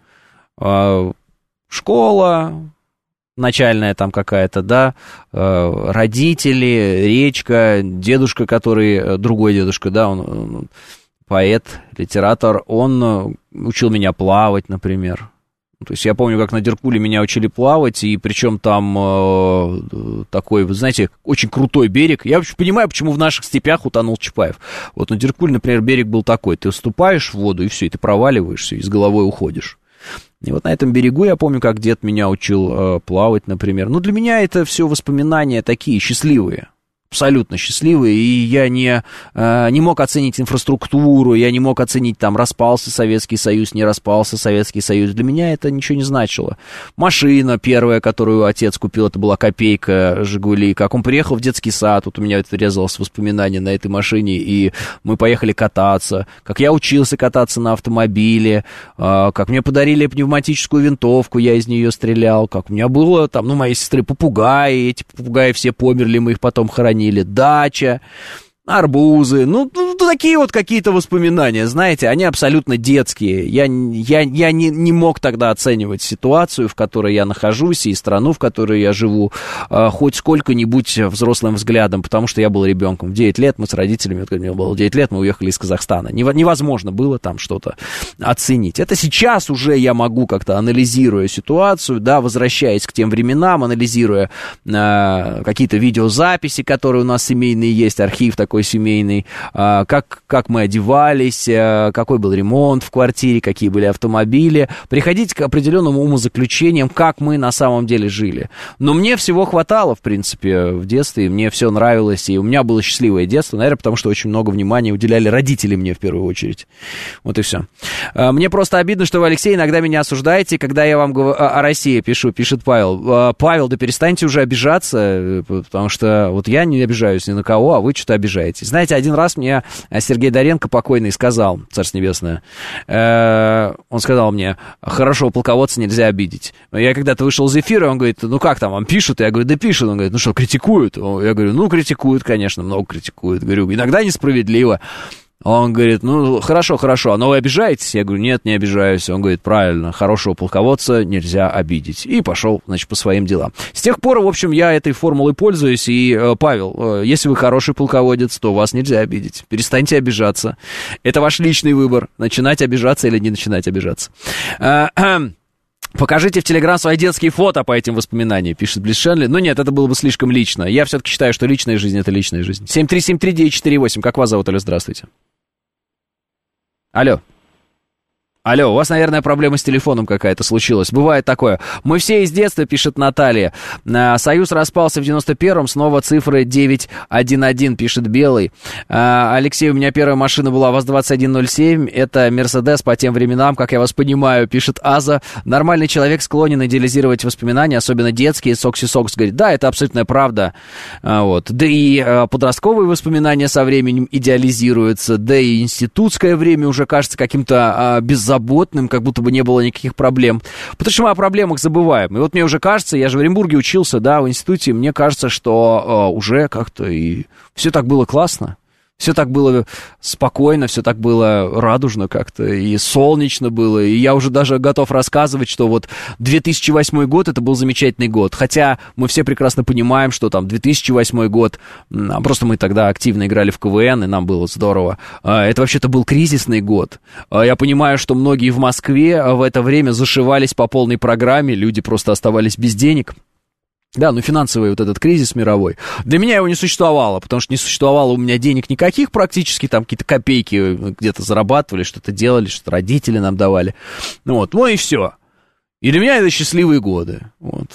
Школа начальная там какая-то, да, родители, речка, дедушка, который, другой дедушка, да, он поэт, литератор, он учил меня плавать, например. То есть я помню, как на Деркуле меня учили плавать, и причем там такой, вы знаете, очень крутой берег. Я вообще понимаю, почему в наших степях утонул Чапаев. Вот на Деркуле, например, берег был такой. Ты вступаешь в воду, и все, и ты проваливаешься, и с головой уходишь. И вот на этом берегу я помню, как дед меня учил плавать, например. Ну, для меня это все воспоминания такие счастливые. Абсолютно счастливые, и я не мог оценить инфраструктуру, я не мог оценить, там, распался Советский Союз, не распался Советский Союз. Для меня это ничего не значило. Машина первая, которую отец купил, это была копейка «Жигули». Как он приехал в детский сад, вот у меня это резалось воспоминание на этой машине, и мы поехали кататься. Как я учился кататься на автомобиле, как мне подарили пневматическую винтовку, я из нее стрелял, как у меня было, там, ну, моей сестры попугаи, эти попугаи все померли, мы их потом хоронили. Или дача, арбузы, ну, такие вот какие-то воспоминания, знаете, они абсолютно детские. Я не мог тогда оценивать ситуацию, в которой я нахожусь, и страну, в которой я живу, хоть сколько-нибудь взрослым взглядом, потому что я был ребенком. В 9 лет мы с родителями, вот, когда мне было 9 лет, мы уехали из Казахстана. Невозможно было там что-то оценить. Это сейчас уже я могу как-то, анализируя ситуацию, да, возвращаясь к тем временам, анализируя какие-то видеозаписи, которые у нас семейные есть, архив такой семейный, как мы одевались, какой был ремонт в квартире, какие были автомобили, приходить к определенным умозаключениям, как мы на самом деле жили. Но мне всего хватало, в принципе, в детстве, и мне все нравилось, и у меня было счастливое детство, наверное, потому что очень много внимания уделяли родители мне в первую очередь. Вот и все. Мне просто обидно, что вы, Алексей, иногда меня осуждаете, когда я вам о России пишу, пишет Павел. Павел, да перестаньте уже обижаться, потому что вот я не обижаюсь ни на кого, а вы что-то обижаете. Знаете, один раз мне Сергей Доренко, покойный, сказал, Царство Небесное, он сказал мне: хорошо, полководца нельзя обидеть. Я когда-то вышел из эфира, он говорит: ну как там, вам пишут? Я говорю: да пишут. Он говорит: ну что, критикуют? Я говорю: ну, критикуют, конечно, много критикуют. Говорю: иногда несправедливо. Он говорит: ну, хорошо, но вы обижаетесь? Я говорю: нет, не обижаюсь. Он говорит: правильно, хорошего полководца нельзя обидеть. И пошел, значит, по своим делам. С тех пор, в общем, я этой формулой пользуюсь. И, Павел, если вы хороший полководец, то вас нельзя обидеть. Перестаньте обижаться. Это ваш личный выбор, начинать обижаться или не начинать обижаться. Покажите в Телеграм свои детские фото по этим воспоминаниям, пишет Близ Шенли. Но нет, это было бы слишком лично. Я все-таки считаю, что личная жизнь — это личная жизнь. 7373948. Как вас зовут? Алло, здравствуйте. Алло, у вас, наверное, проблема с телефоном какая-то случилась. Бывает такое. Мы все из детства, пишет Наталья. Союз распался в 91-м, снова цифры 911, пишет Белый. Алексей, у меня первая машина была ВАЗ-2107. Это Мерседес по тем временам, как я вас понимаю, пишет Аза. Нормальный человек склонен идеализировать воспоминания, особенно детские. Сокси Сокс говорит: да, это абсолютная правда. Вот. Да и подростковые воспоминания со временем идеализируются, да и институтское время уже кажется каким-то беззаботным, как будто бы не было никаких проблем. Потому что мы о проблемах забываем. И вот мне уже кажется, я же в Оренбурге учился, да, в институте, мне кажется, что уже как-то и все так было классно. Все так было спокойно, все так было радужно как-то, и солнечно было, и я уже даже готов рассказывать, что вот 2008 год — это был замечательный год, хотя мы все прекрасно понимаем, что там 2008 год, просто мы тогда активно играли в КВН, и нам было здорово, это вообще-то был кризисный год. Я понимаю, что многие в Москве в это время зашивались по полной программе, люди просто оставались без денег. Да, ну финансовый вот этот кризис мировой. Для меня его не существовало, потому что не существовало у меня денег никаких практически, там какие-то копейки где-то зарабатывали, что-то делали, что-то родители нам давали. Вот, ну и все. И для меня это счастливые годы, вот.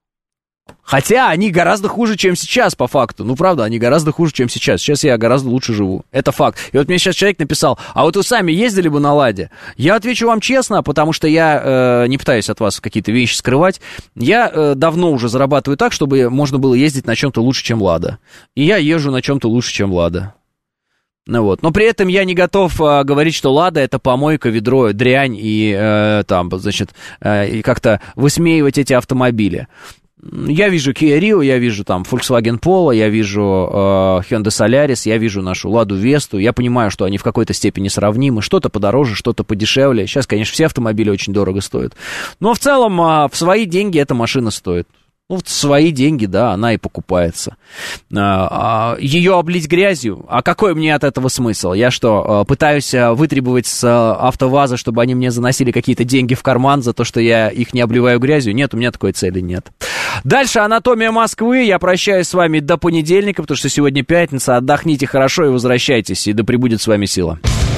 Хотя они гораздо хуже, чем сейчас, по факту. Ну, правда, они гораздо хуже, чем сейчас. Сейчас я гораздо лучше живу. Это факт. И вот мне сейчас человек написал: а вот вы сами ездили бы на «Ладе»? Я отвечу вам честно, потому что я не пытаюсь от вас какие-то вещи скрывать. Я давно уже зарабатываю так, чтобы можно было ездить на чем-то лучше, чем «Лада». И я езжу на чем-то лучше, чем «Лада». Ну вот. Но при этом я не готов говорить, что «Лада» — это помойка, ведро, дрянь и там, значит, и как-то высмеивать эти автомобили. Я вижу Kia Rio, я вижу там Volkswagen Polo, я вижу Hyundai Solaris, я вижу нашу Ладу Весту. Я понимаю, что они в какой-то степени сравнимы. Что-то подороже, что-то подешевле. Сейчас, конечно, все автомобили очень дорого стоят. Но в целом в свои деньги эта машина стоит. Ну, вот свои деньги, да, она и покупается. Ее облить грязью? А какой мне от этого смысл? Я что, пытаюсь вытребовать с АвтоВАЗа, чтобы они мне заносили какие-то деньги в карман за то, что я их не обливаю грязью? Нет, у меня такой цели нет. Дальше «Анатомия Москвы». Я прощаюсь с вами до понедельника, потому что сегодня пятница. Отдохните хорошо и возвращайтесь. И да пребудет с вами сила.